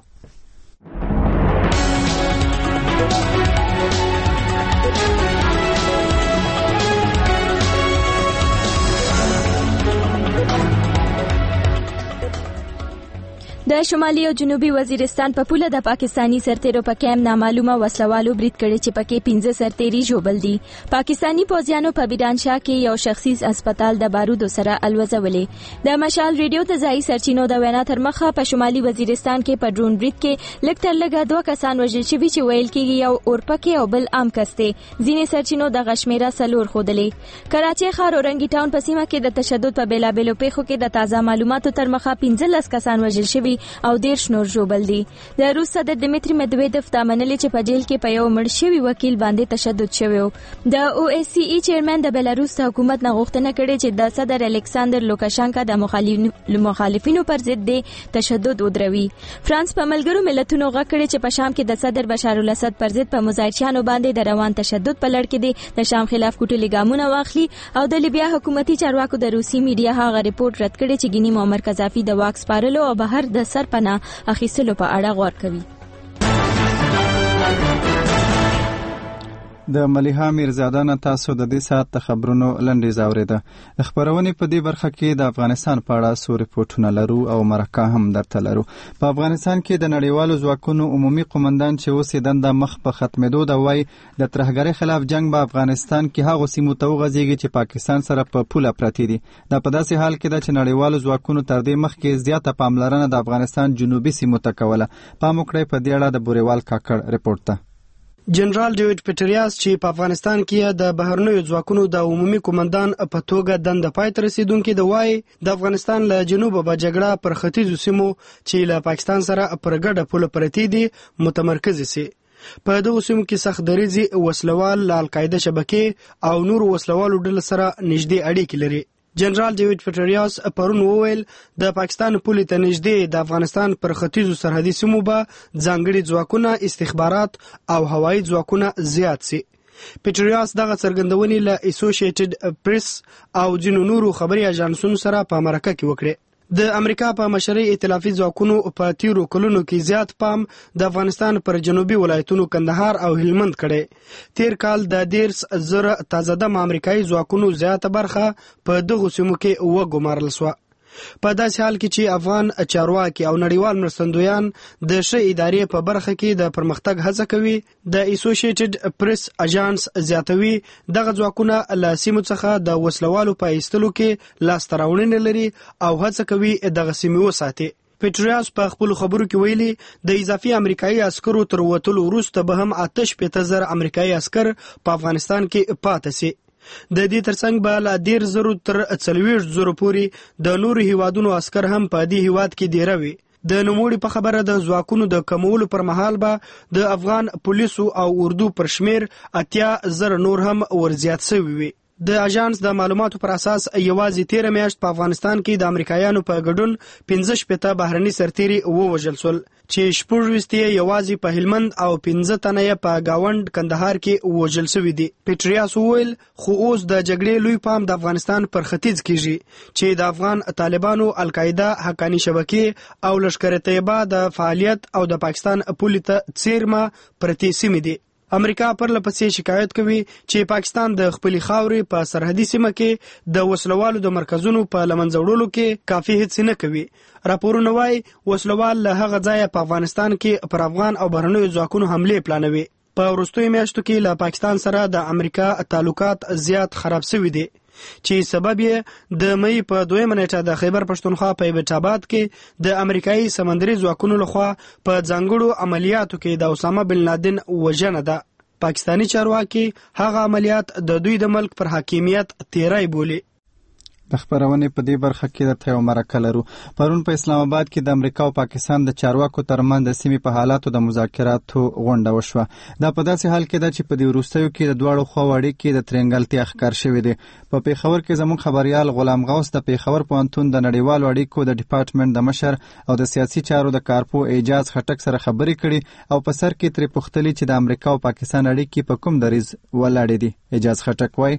د شمالي او جنوبي وزیرستان په پوله د پاکستانی سرتیرو په کیمپ نامعلومه وسلوالو برید کړی چې پکې 15 سرتیري ژوبل دي. پاکستانی پوځیانو په بیرانشاه کې یو شخصي هسپتال د بارودو سره الوزولې. د مشال ریډیو ته ځای سرچینو د وینا تر مخه په شمالي وزیرستان کې په ډرون برید کې لږ تر لږه 2 کسان وژل شوي چې ویل کېږي یو اورپکي او بل عام کس دی. ځینې سرچینو د غشمیره سلور خودلې. کراچي ښار اورنګي ټاون په سیمه کې د تشدد په بیلابېلو پیښو کې د تازه معلوماتو تر مخه 15 کسان وژل شوي او 10 نور ژوبل دي. د روس صدر دمیتری مدویدف دا منلې چې په جیل کې په یو مړ شوي وکیل باندې تشدد شوی و. د OSCE چیرمن د بلاروس د حکومت نه غوښتنه کړې چې د صدر الکساندر لوکاشانکا د مخالفینو پر ضد د تشدد ودروي. فرانس په ملګرو ملتونو غږ کړی چې په شام کې د صدر بشار الاسد پر ضد په مظاهرچیانو باندې د روان تشدد په لړ کې دی د شام خلاف کوټلي ګامونه واخلي. او د لیبیا حکومتي چارواکو د روسي میډیا هغه ریپورت رد کړی چې ګینی معمر قذافي د واک سپارلو او بهر د سرپناه اخیستلو په اړه غور کوي. د ملیحه میرزاده نه تاسو د دې ساعت د خبرونو لنډیز اوریده. د خبرونې په دې برخه کې د افغانستان په اړه څو ریپورټونه لرو او مرکه هم درته لرو. په افغانستان کې د نړیوالو ځواکونو عمومي قومندان چې اوس یې دنده مخ په ختمېدو ده وایي د ترهګرۍ خلاف جنگ په افغانستان کې هغو سیمو ته وغځېږي چې پاکستان سره په پوله پرتې دي. دا په داسې حال کې ده چې نړیوالو ځواکونو تر دې مخکې زیاته پاملرنه د افغانستان جنوبي سیمو ته کوله. پام وکړئ په دې اړه د بوریوال کاکړ ریپورټ ته. جنرال ډیوډ پیټریاس چې په افغانستان کې د بهرنیو ځواکونو د عمومي قومندان په توګه دنده پای ته رسیدونکي د وایي د افغانستان له جنوب به جګړه پر ختیځو سیمو چې له پاکستان سره پر ګډه پوله پرتې دي متمرکز سي. په دغه سیمو کې سخت دریزي وسلوال له القاعده شبکې او نور وسلوالو ډلو سره نږدې اړیکې لري. جنرال ډیوډ پیټریاس پرون وویل د پاکستان پولې ته نږدې د افغانستان پر ختیځو سرحدي سیمو به ځانګړي ځواکونه استخبارات او هوایي ځواکونه زیات سي. پیټریاس دغه څرګندونې له اسوسییټډ پریس او ځینو نورو خبري اژانسونو سره په مرکه کې وکړه. د امریکا په مشرۍ ائتلافي ځواکونو په تیرو کلونو کې زیات پام د افغانستان پر جنوبي ولایتونو کندهار او هلمند کړي. تیر کال د 10,000 تازه دم امریکایي ځواکونو زیاته برخه په دغه سیمو کې وګمارل شو. په داسې حال کې چې افغان چارواکي او نړیوال مرستندویان د ښه ادارې په برخه کې د پرمختګ هڅه کوي، د اسوسییټډ پریس اژانس زیاتوي دغه ځواکونه له سیمو څخه د وسلوالو په ایستلو کې لاسته راوړنې لري او هڅه کوي دغه سیمې وساتي. پیټریاس په خپل خبرو کې ویلي د اضافي امریکایي عسکرو تر وټولو وروسته به هم 8,000 امریکایي عسکر په افغانستان کې پاتې سي. د دې ترڅنګ به له 10,000 تر 40,000 پورې د نورو هیوادونو عسکر هم په دې هیواد کې ډیر وي. د نوموړي په خبره د ځواکونو د کمولو پر مهال به د افغان پولیسو او اردو پر شمیر 80,000 نور هم ورزیات شوي وي. د اژانس د معلوماتو پر اساس یوازې 13 میاشت په افغانستان کې د امریکایانو په ګډون 15 بهرني سرتیري ووژل شول چې 24 یوازې په هلمند او 15 تنه په گاوند کندهار کې وژل شوي دي. پیټریاس وویل خو اوس د جګړې لوی پام د افغانستان پر ختیځ کېږي چې د افغان طالبانو، القاعده، حقانی شبکې او لشکر طیبه د فعالیت او د پاکستان پولې ته څیرمه پرتې سیمې دي. امریکا پر لپسې شکایت کوي چې پاکستان د خپل خاورې په سرحدي سیمه کې د وسلوالو د مرکزونو په لمنځه وړلو کې کافي هڅې نه کوي. راپورونه وايي وسلوال له هغه ځایه په افغانستان کې پر افغان او بهرنیو ځواکونو حملې پلانوي. په وروستیو میاشتو کې له پاکستان سره د امریکا تعلقات زیات خراب شوي دي چې سبب یې د مئی په 2 نیټه د خیبر پښتونخوا په ایبټ آباد کې د امریکایي سمندري ځواکونو لخوا په ځانګړو عملیاتو کې د اسامه بن لادن وژنه ده. پاکستانی چارواکي هغه عملیات د دوی د ملک پر حاکمیت تیری بولي. د خبرونې په دې برخه کې د یو مرکه لرو. پرون په اسلام آباد کې د امریکا او پاکستان د چارواکو ترمنځ د سیمې په حالاتو د مذاکراتو غونډه وشوه. دا په داسې حال کې ده چې په دې وروستیو کې د دواړو خواو اړیکې د ترنګلتیا ښکار شوې دي. په پیښور کې زموږ خبريال غلام غوث د پیښور پوهنتون د نړیوالو اړیکو د ډپارټمنټ د مشر او د سیاسي چارو د کارپو اعجاز خټک سره خبرې کړي او په سر کې ترې پوښتلي چې د امریکا او پاکستان اړیکې په کوم دریځ ولاړې دي. اعجاز خټک وایي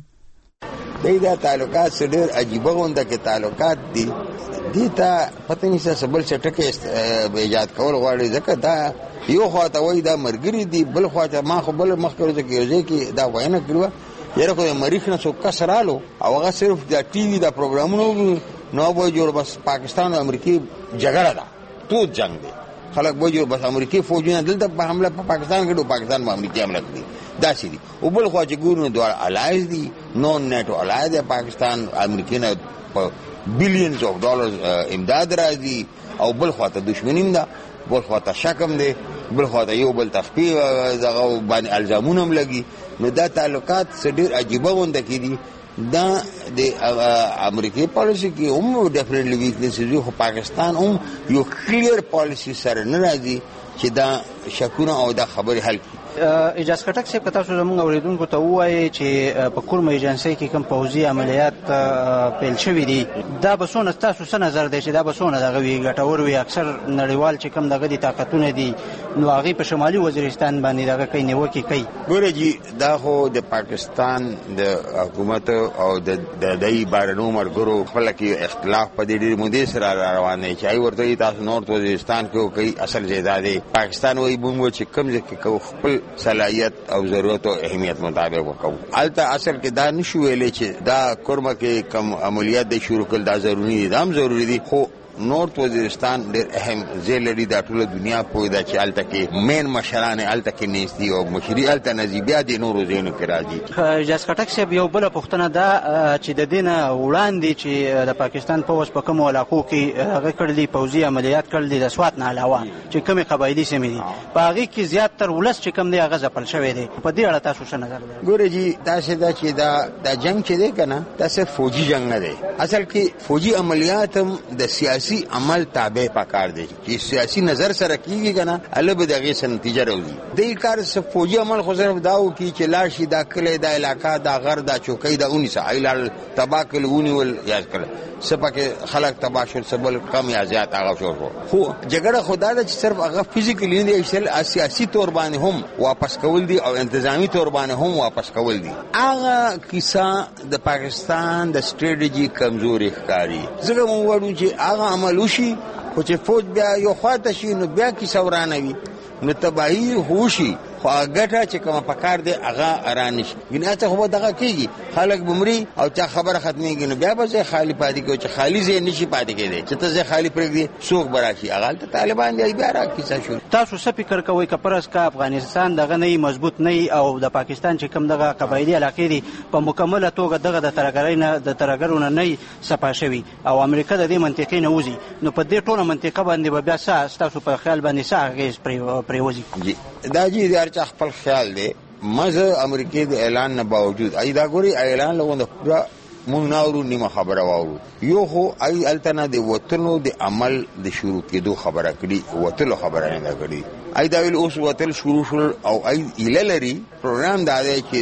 دا تعلقات څه ډېر عجیبه غونډه کې تعلقات دي. دې ته پته نشته څه بل څه ټکي ایجاد کول غواړي، ځکه دا یو خواته وایي دا ملګري دي، بل خواته ما خو بل مخکې ورځ کې یو ځای کې دا وینا کړې وه یاره خو د مریخ نه څوک کس رالو او هغه صرف دا ټي وي دا پروګرامونه نو به جوړ بس پاکستان او امریکې جګړه ده، تود جنگ دی، خلک به جوړ بس امریکې فوجونه دلته په حمله په پاکستان کې پاکستان به امریکې حمله کوي داسې دي. او بل خوا چې ګورو دواړه الایز دي، نون نیټو الای دی، پاکستان امریکې نه په بلیونز اف ډالرز امداد راځي او بل خوا ته دښمنیم ده، بل خوا ته شکم دی، بل خوا ته یو بل تخفیف دغه باندې الزامونه هم لګي. نو دا تعلقات څه ډېر عجیبه غونډه کې دي. دا د امریکای پالیسي کې هم ډیفینټلی ویکنیسز خو پاکستان هم یو کلیر پالیسي سره نه راځي چې دا شکونه او دا خبرې حل کړي. اجازه خټک صاحب که تاسو زموږ اوریدونکو ته ووایي چې په کورم ایجنسۍ کې کوم پوځي عملیات پیل شوي دي، دا به څونه ستاسو څه نظر دی چې دا به څونه دغه وي ګټور وي؟ اکثر نړیوال چې کوم دغه دي طاقتونه دي نو هغې په شمالي وزیرستان باندې دغه کوي نیوکې کوي. ګوره جي دا خو د پاکستان د حکومت او د دې بهرنیو ملګرو خپله کې اختلاف په دې ډېرې مودې سره روان دی چې هغوی ورته وایي تاسو نورت وزیرستان کې کوي، اصل ځای دا دی. پاکستان وایي موږ چې کوم ځای کې کوو خپل صلاحیت او ضرورت او اهمیت مطابق وکړو. البته اصل کې دا نشو ویلې چې دا کورمه کې کم عملیات د شروع کول دا ضروري دي، دا هم ضروري دي، خو نورت وزیرستان ډېر اهم ځای لري. دا ټوله دنیا پوهې ده چې هلته کې مین مشران هلته کې نیست دي او مشري هلته نه ځي، بیا د نورو ځایونو کې راځي. اجازه خټک صاحب یو بله پوښتنه ده چې د دې نه وړاندې چې د پاکستان پوځ په کومو علاقو کې هغه کړي دي پوځي عملیات کړي دي د سوات نه علاوه چې کومې قبایلي سیمې دي په هغې کې زیاتتر ولس چې کوم دی هغه ځپل شوی دی. په دې اړه تاسو څه نظر دی؟ ګوره جي داسې ده چې دا جنګ چې دی که نه دا صرف فوجي جنګ نه دی، اصل کې فوجي عملیات هم د سیاسي عمل تابع پکار دی چې سیاسي نظر سره کیږي کنه الله به دغه څه نتیجه راوړي. دې کار څه فوجي عمل خو صرف داو کی چې لاشي دا کله دا علاقہ دا غر دا چوکۍ دا اونې سه ایلال تباکل اونې ول یاد کړه سپکه خلک تباشر سبل کم یا زیات هغه شو. خو جګړه خدا د صرف هغه فزیکلی نه ایشل سیاسي تور باندې هم واپس کول دي او انتظامی تور باندې هم واپس کول دي. هغه کیسه د پاکستان د سټریټیجی کمزوري ښکاری. زه مو وایم چې هغه عمل شي خو چې فوج بیا یو خواته شي نو بیا کیسه ورانه وي نو تباهي هوشي خو ګټه چې کومه پکار دی هغه ارانش ګناه ته خو دغه کیږي خلک بمري او چا خبره ختميږي نو بیا به خالی پاتې کوي چې خالی زه نشي پاتې کېدی چې ته خالی پرېږدي څوک براشي هغه ته طالبان دی بیا را کیسه شو. تاسو څه فکر کوئ که پرس کا افغانستان دغه نه مضبوط نه او د پاکستان چې کوم دغه قبایلی علاقې دي په مکمله توګه دغه د ترګرونه نه صفا شوي او امریکا د دې منطقې نه وځي نو په دې ټوله منطقه باندې به بیا تاسو په خیال باندې څه اغېز پرېوځي؟ دا جی هر چا خپل خیال دی. مزه امریکای د اعلان نه باوجود ای دا ګوري اعلان لغونه پورا مونږ ناورو نیمه خبره واورو یو خو ای التنا د وطنو د عمل د شروع کېدو خبره کړي وطلو خبره نه کړي. ای دا ویل اوس وطل شروع شول او ای ایللری پروګرام دا دی چې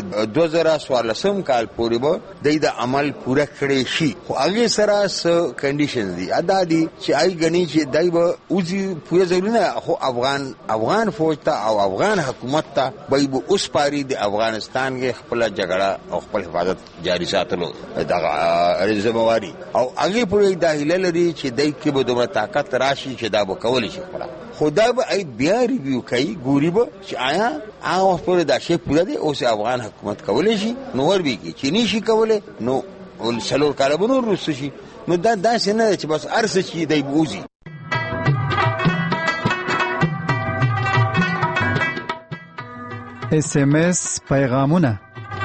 2014 کال پورې به د عمل پوره کړی شي. خو هغه سره س کنډیشنز دي ادا دي چې ای غني چې دای به اوځي پوره ضروري خو افغان فوج ته او افغان حکومت ته به اوس پاري د افغانستان کې خپل جګړه او خپل حفاظت جاری ساتلو دغه ذمہواری او هغه پورې د ایللری چې دای کې به دومره طاقت راشي چې دا به کول شي. خدا به ای بیا ریویو کوي ګوري به چې آیا هغه پورې دا شی پوره دی او افغان حکومت کولای شي نو ور به کی چې نشي کولای نو ول سلور کاربونو روس شي نو دا څنګه نه چې بس ارس شي دی بوزي. SMS پیغامونه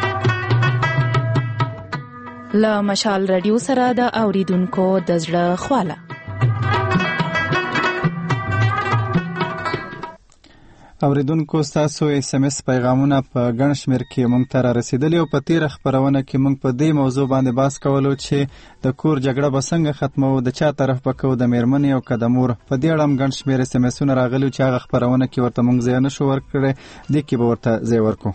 له مشال رادیو سره د اوریدونکو د زړه خواله. اوریدونکو ستاسو SMS پیغامونه په ګڼ شمېر کې موږ ته رارسېدلي او په تېره خپرونه کې موږ په دې موضوع باندې بحث کولو چې د کور جګړه به څنګه ختمو، د چا طرف به کوو، د مېرمنې او که د مور. په دې اړه هم ګڼ شمېر SMS راغلي چې هغه خپرونه کې ورته موږ ځای نه شو ورکړی، دې کې به ورته ځای ورکړو.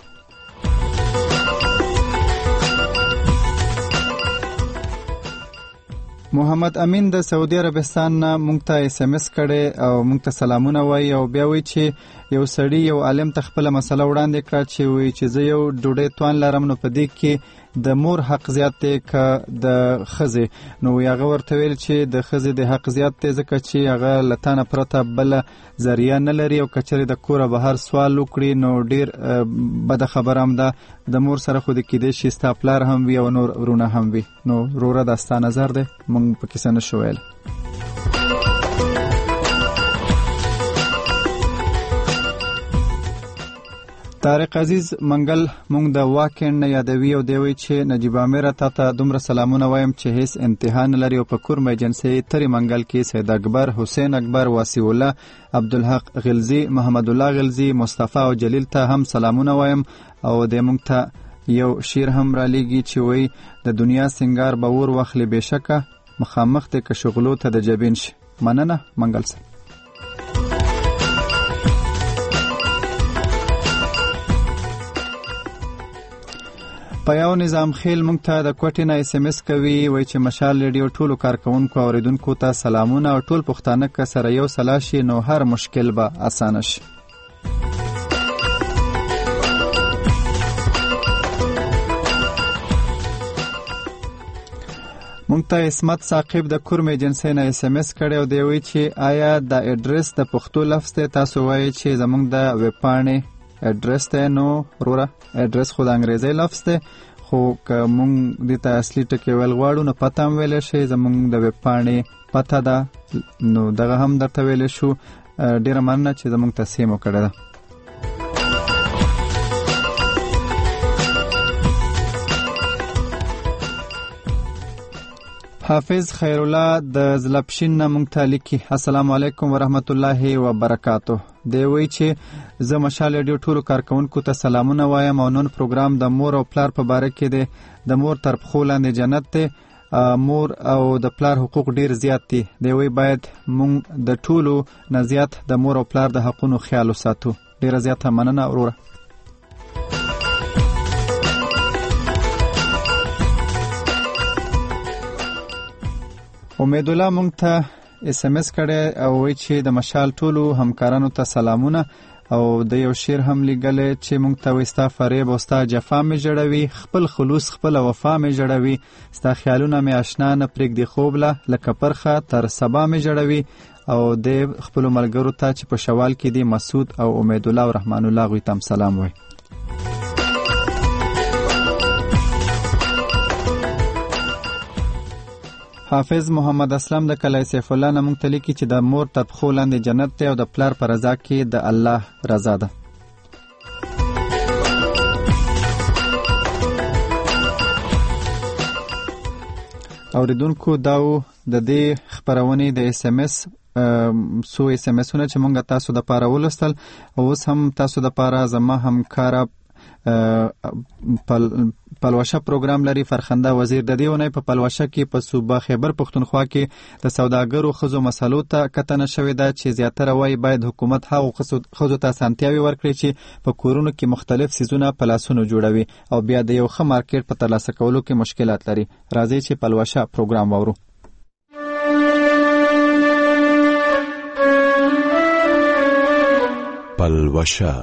محمد امین د سعودي عربستان نه مونږ ته SMS کړي او مونږ ته سلامونه وایي او بیا وایي چې یو سړی یو عالم ته خپله مسله وړاندې کړه چې وایي چې زه یو ډوډۍ توان لرم، نو په دې کې د مور حق زیات دی که د ښځې. نو هغه ورته ویل چې د ښځې د حق زیات دی ځکه چې هغه له تا نه پرته بله ذریعه نه لري او که چېرې د کوره بهر سوال وکړي نو ډېر بده خبره هم ده. د مور سره خو د کیدای شي ستا پلار هم وي او نور ورونه هم وي. نو وروره دا ستا نظر دی، موږ په کیسه نه شو ویل. طارق عزیز منګل مونږ د واکند نه یادوي او دی وایي چې نجیب امیر تا ته دومره سلامونه وایم چې هیڅ انتها نه لري او په کورم ایجنسۍ تری منګل کې سید اکبر، حسین اکبر، واسع الله، عبدالحق غلزی، محمد الله غلزی، مصطفی او جلیل ته هم سلامونه وایم او د مونږ ته یو شیر هم را لیږي چې وایي د دنیا سنگار به ور واخلي بېشکه مخامخ دی که شغلو ته د جبین شي. مننه منګل صاحب. پیاو نظام خیل مونږ ته د کوټې نه SMS کوي، وایي چې مشال ریډیو ټولو کارکونکو او اوریدونکو ته سلامونه او ټول پښتانه که سره یو سلا شي نو هر مشکل به اسانه شي. مونږ ته اسمت ثاقب د کورم ایجنسۍ نه SMS کړی او دی وایي چې آیا د اډرس د پښتو لفظ دی؟ تاسو وایي چې زمونږ د ویب پاڼې اډرس ته. نو وروره اډرس خو د انګریزي لفظ دی، خو که مونږ دې ته اصلي ټکي ویل غواړو نو پته هم ویلی شئ. زمونږ د ویب پاڼې پته ده نو دغه هم درته ویلی شو. ډېره مننه چې زمونږ تصحیح مو کړې ده. حافظ خیر الله د زلپشین نه مونږ ته لیکي السلام علیکم ورحمت الله وبرکاتو. دی وایي چې زه مشال ریډیو ټولو کارکونکو ته سلامونه وایم او نن پروګرام د مور او پلار په باره کې دی. د مور تر پښو لاندې جنت دی. مور او د پلار حقوق ډیر زیات دي. دی وایي باید مونږ د ټولو نه زیات د مور او پلار د حقونو خیال وساتو. ډیره زیاته مننه وروره. امید الله مونږ ته SMS کړی او وایي چې د مشال ټولو همکارانو ته سلامونه او د یو شعر هم لیږلی چې مونږ ته وایي ستا فریب او ستا جفا مې جړوي، خپل خلوص خپله وفا مې جړوي، ستا خیالونه مې اشنا نه پرېږدي خوب له لکه پرخه تر سبا مې جړوي. او د خپلو ملګرو ته چې په شوال کې دي مسعود او امید الله او رحمان الله غوی ته هم سلام وایي. حافظ محمد اسلم د کلای سیف الله نه مونږ ته لیکي چې د مور تر پښو لاندې جنت دی او د پلار په رضا کې د الله رضا ده. اوریدونکو داو د دې خپرونې د SMS سو SMS-ونه چې مونږ تاسو د پاره ولستل او اوس هم تاسو د پاره زما همکاره پلوشه پروګرام لري فرخنده وزیر. د دې ونې په پلوشه کې په صوبه خیبر پښتونخوا کې د سوداګرو ښځو مسلو ته کتنه شوې ده چې زیاتره وایي باید حکومت هغو ښځو ته اسانتیاوې ورکړي چې په کورونو کې مختلف څیزونه په لاسونو جوړوي او بیا د یو ښه مارکیټ په ترلاسه کولو کې مشکلات لري. راځئ چې پلوشه پروګرام واورو. پلوشه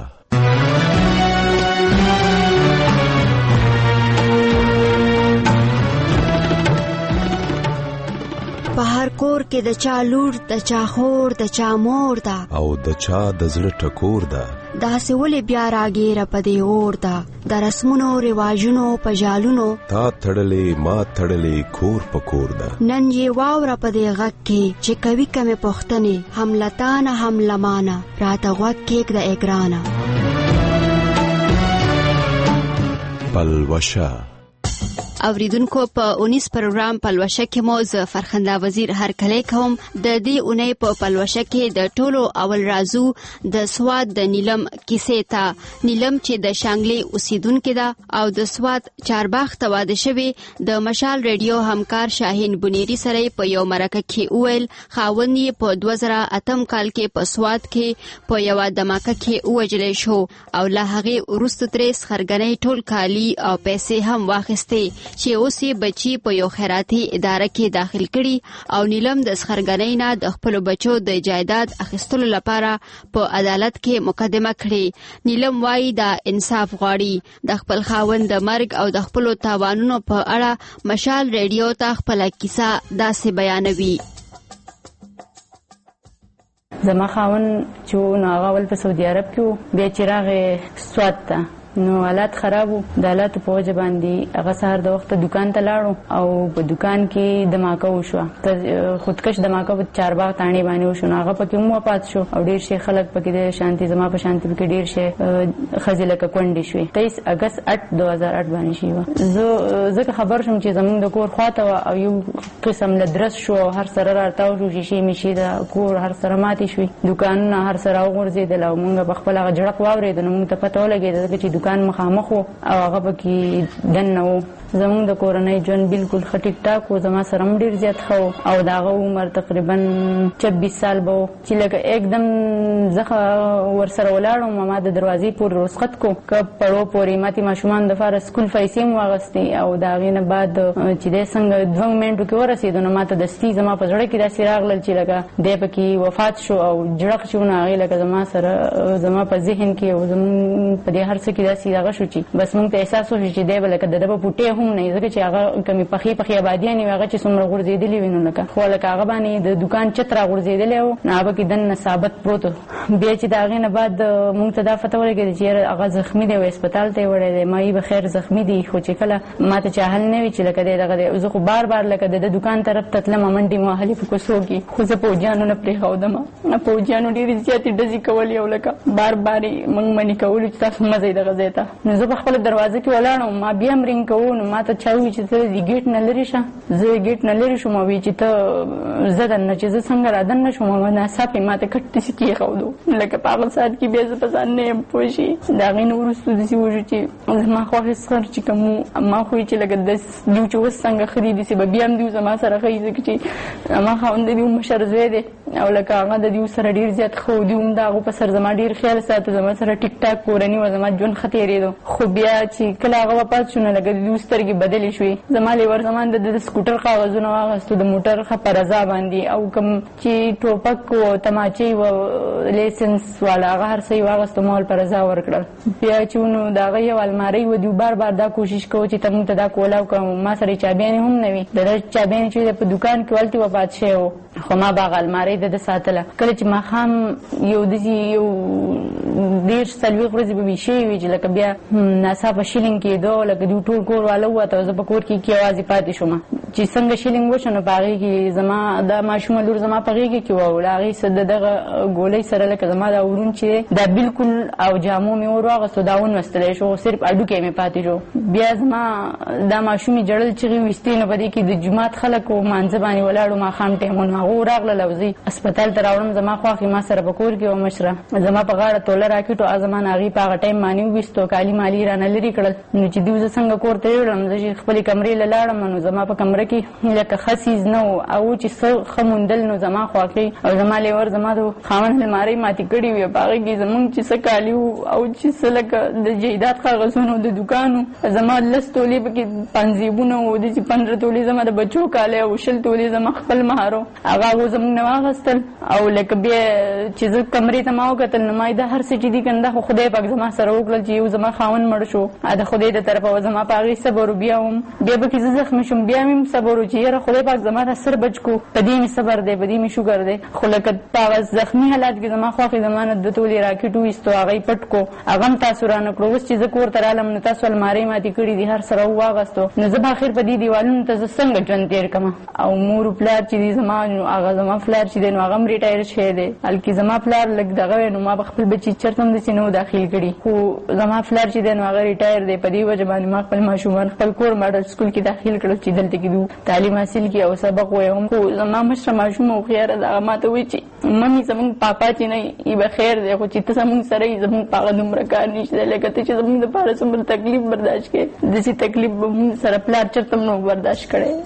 په هر کور کې د چا لور، د چا خور، د چا مور ده او د چا د زړه ټکور ده. داسې ولې بیا راګیره په دې اور ده د رسمونو رواجونو په جالونو تا تړلې ما تړلې کور په کور ده. نن یې واوره په دې غږ کې چې کوي کمې پوښتنې هم لتانه هم لمانه راته غوږ کېږده ای ګرانه. پلوشه اوریدونکو په 19 پروګرام پلوشه کې مو ز فرخنده وزیر هرکلی کوم د دې اونۍ په پلوشه کې د ټولو اول رازو د سواد د نیلم کیسې ته. نیلم چې د شانګلي اوسیدونکو ده او د سواد چارباغ ته واده شوی د مشال ریډیو همکار شاهین بنيري سره په یو مرکه کې ویل خاوند یې په 2008 کال کې په سواد کې په یو دماکه کې وجلې شو او له هغه وروسته ترې خرګنۍ ټول کالی او پیسې هم واخیستې چې اوس یې بچي په یو خیراتي اداره کې داخل کړي او نیلم د خرګنۍ نه د خپل بچو د جایداد اخیستلو لپاره په عدالت کې مقدمه کړې. نیلم وايي دا انصاف غواړي. د خپل خاوند د مرګ او د خپل تاوانونو په اړه مشال ریډیو ته خپل کیسه داسې بیانوي. زما خاوند چې هغه ول په سعودي عرب کې بیا چې راغی سواد ته نو حالات خرابو. د حالاتو په وجه باندې هغه سهار د وخت دکان ته لاړو او په دکان کې دماکه وشوه. خودکش دماکه په چارباغ تاڼي باندې وشو. هغه پکې مو پات شو او ډیر شي خلک پکې د شانتي زما په شانتي کې ډیر شي خزله کونډې شوې. 23 اگست 2008 باندې شي. زه خبر شوم چې زمونږ د کور خواته او یو قسم لدرس شو هر سره راتاو شو شي میشي د کور هر سره ماتي شوې. دکانونه هر سره وغورځېدل او موږ په خپل جړق واورېد نو موږ ته پته ولګېده چې دکان مخامخ او هغه پکې دننه و. زمونږ د کورنۍ ژوند بالکل ښه ټیک ټاک و. زما سره هم ډېر زیات ښه و او د هغه عمر تقریبا 26 سال به و چې لکه एकदम زه ورسره ولاړم. ما د دروازې پورې رخصت کو که پړو پورې ماتې ماشومان دپاره سکول پیسې م واغستې او د هغې نه بعد چې دی څنګه 2 منټو کې ورسېدو نو ما ته دستي زما په زړه کې داسې راغلل چې لکه دی پکې وفات شو او جړق شو. نو هغې لکه زما سره زما په ذهن کې او زمونږ په دې هر څه کې داسې دغه شو چې بس موږ ته احساس وشو چې دی به لکه د ده به پوټې هم نه ځکه چې هغه کمې پخې آبادیانې وې هغه چې څومره غورځېدلې وي نو لکه خو لکه هغه باندې د دکان چت را غورځېدلی و نو هغه کې دننه ثابت پروت و. بیا چې د هغې نه بعد موږ ته دا پته ولګېده چې هغه زخمي دی او هسپتال ته یې وړی دی. ما یې بخیر زخمي دي خو چې کله ما ته چا حل نه وي چې لکه دی دغه دی. زه خو بار بار لکه د دکان طرف ته تلم منډې مو وهلې په کوڅو کې خو زه پوجیانو نه پرېښودم. پوجیانو ډېرې زیاتې ډزې کولې او لکه بار بار یې موږ منې کولو چې تاسو مه ځئ دغه ځای ته. نو زه په خپله دروازه کې ولاړم. ما بیا هم رینګ کوو نو ما ته چا وویل چې ته د ګیټ نه لرې شه. زه ګیټ نه لرې شوم او ویل چې ته زه دننه چې زه څنګه را دننه شوم ناڅاپه یې ما ته کټ داسې کېښودو لکه په هغه ساعت کې بیا زه په ځان نه یم پوه شي. د هغې نه وروسته داسې وشو چې زما خوښې سخر چې کوم ما خو چې لکه دیو چې اوس څنګه ښه دي داسې به بیا هم دیو زما سره ښه ځکه چې زما خاوند د دیو مشر زوی دی او لکه هغه د دیو سره ډېر زیات ښه و. دیو هم د هغو په سر زما ډېر خیال ساته. زما سره ټیک ټاک کورني وه. زما ژوند ښه تېرېدو. خو بیا چې کله هغه وفات شو نو لکه د دیو سترګې بدلې شوې. زما لیور زمان د سکوټر کاغذونه واغستو د موټر ښه په رضا باندې او کوم چې ټوپک و تماچې و لیسنس والا هغه هر څه یې واغستو ما ول په رضا ورکړل. بیا چې نو د هغه یو المارۍ و دیو بار بار دا کوشش کوو چې ته موږ ته دا کولاو کړم. ما سره یې چابیانې هم نه وي. د ده چابیانې چې په دکان کې ولتې وفات شوی و خو ما به هغه المارۍ د ده ساتله. کله چې ماښام یو داسې یو 40 ورځې به وي شوې وي چې لکه بیا ناڅاپه شیلینګ کېدو لکه دوی ټول کور والا ووته او زه په کور کې یوازې پاتې شوم. چې څنګه شیلینګ وشو نو په هغې کې زما دا ماشومه لور زما په غېږې کې وه او له هغې سره د دغه ګولۍ سره لکه زما دا ورون چې دا بالکل او جامو مې ور واغستو دا ونوستلی شو صرف اډوکی مې پاتې شو. بیا زما دا ماشومې جړل چغې ویستې نو په دې کې د جومات خلک و مانځه باندې ولاړو ماښام ټایمونه هغو راغلل او زه هسپتال ته راوړم. زما خواښې ما سره په کور کې وه مشره. زما په غاړه توله راکټ و زما نه هغې په هغه ټایم باندې وویستو کالي مالي رانه لرې کړل. نو چې دوی زه څنګه کور ته یوړم زه چې خپلې کمرې له لاړم نو زما په کمره کې لکه ښه څیز نه و او چې څه ښه موندل نو زما خواښې او زما لیور زما د خاوند المارۍ ماتې کړې وې. په هغې کې زمونږ چې څه کالي وو او چې څه لکه د جایداد کاغذونه د دکان و. زما 10 تولې پکې پنځیبونه و داسې 15 تولې زما د بچو کالی او 20 تولې زما خپل مهر و. هغه هغو زمونږ نه واخیستل او لکه بیا چې زه کمرې ته ما وکتل نو ما دا هر څه چې دي که نه دا خو خدای پاک زما سره وکړل چې یو زما خاوند مړ شو د خدای د طرفه و. زما په هغې صبر و. بیا هم بیا پکې زه زخمي شوم. بیا مې صبر و چې یاره خدای پاک زما ته سر بچ کو په دې مې صبر دی په دې مې شکر دی خو لکه په زخمی حالات کې زما خوښې زما نه د تولې راکټ وایستو هغه یې پټ کو هغه هم تاسو رانه کړو اوس چې زه کور ته رالم نو تاسو المارۍ ماتې کړي دي هر سره واغستو نو زه به اخر په دې دیوالونو ته زه څنګه ژوند تېر کړم او مور پلار چې دي زما نو هغه زما پلار چې دی نو هغه هم ریټایر شوی دی هلکې زما پلار لږ دغه نو ما به خپل بچي چېرته هم داسې نه و داخل کړي خو زما پلار چې دی نو هغه ریټایر دی په دې وجه باندې ما خپل ماشومان خپل کور ماډل سکول کې داخل کړل چې دلته کې دو تعلیم حاصل کړي او سبق ووایم خو زما مشره ماشوم هوښیاره ده هغه ما ته وایي چې ممي زموږ پاپا چې نه یې به خیر دی خو چې ته زموږ سره یې زموږ په هغه دومره کار نشته لکه ته چې زموږ دپاره څومره تکلیف برداشت کړې داسې تکلیف به مونږ سره پلار چېرته هم نه برداشت کړی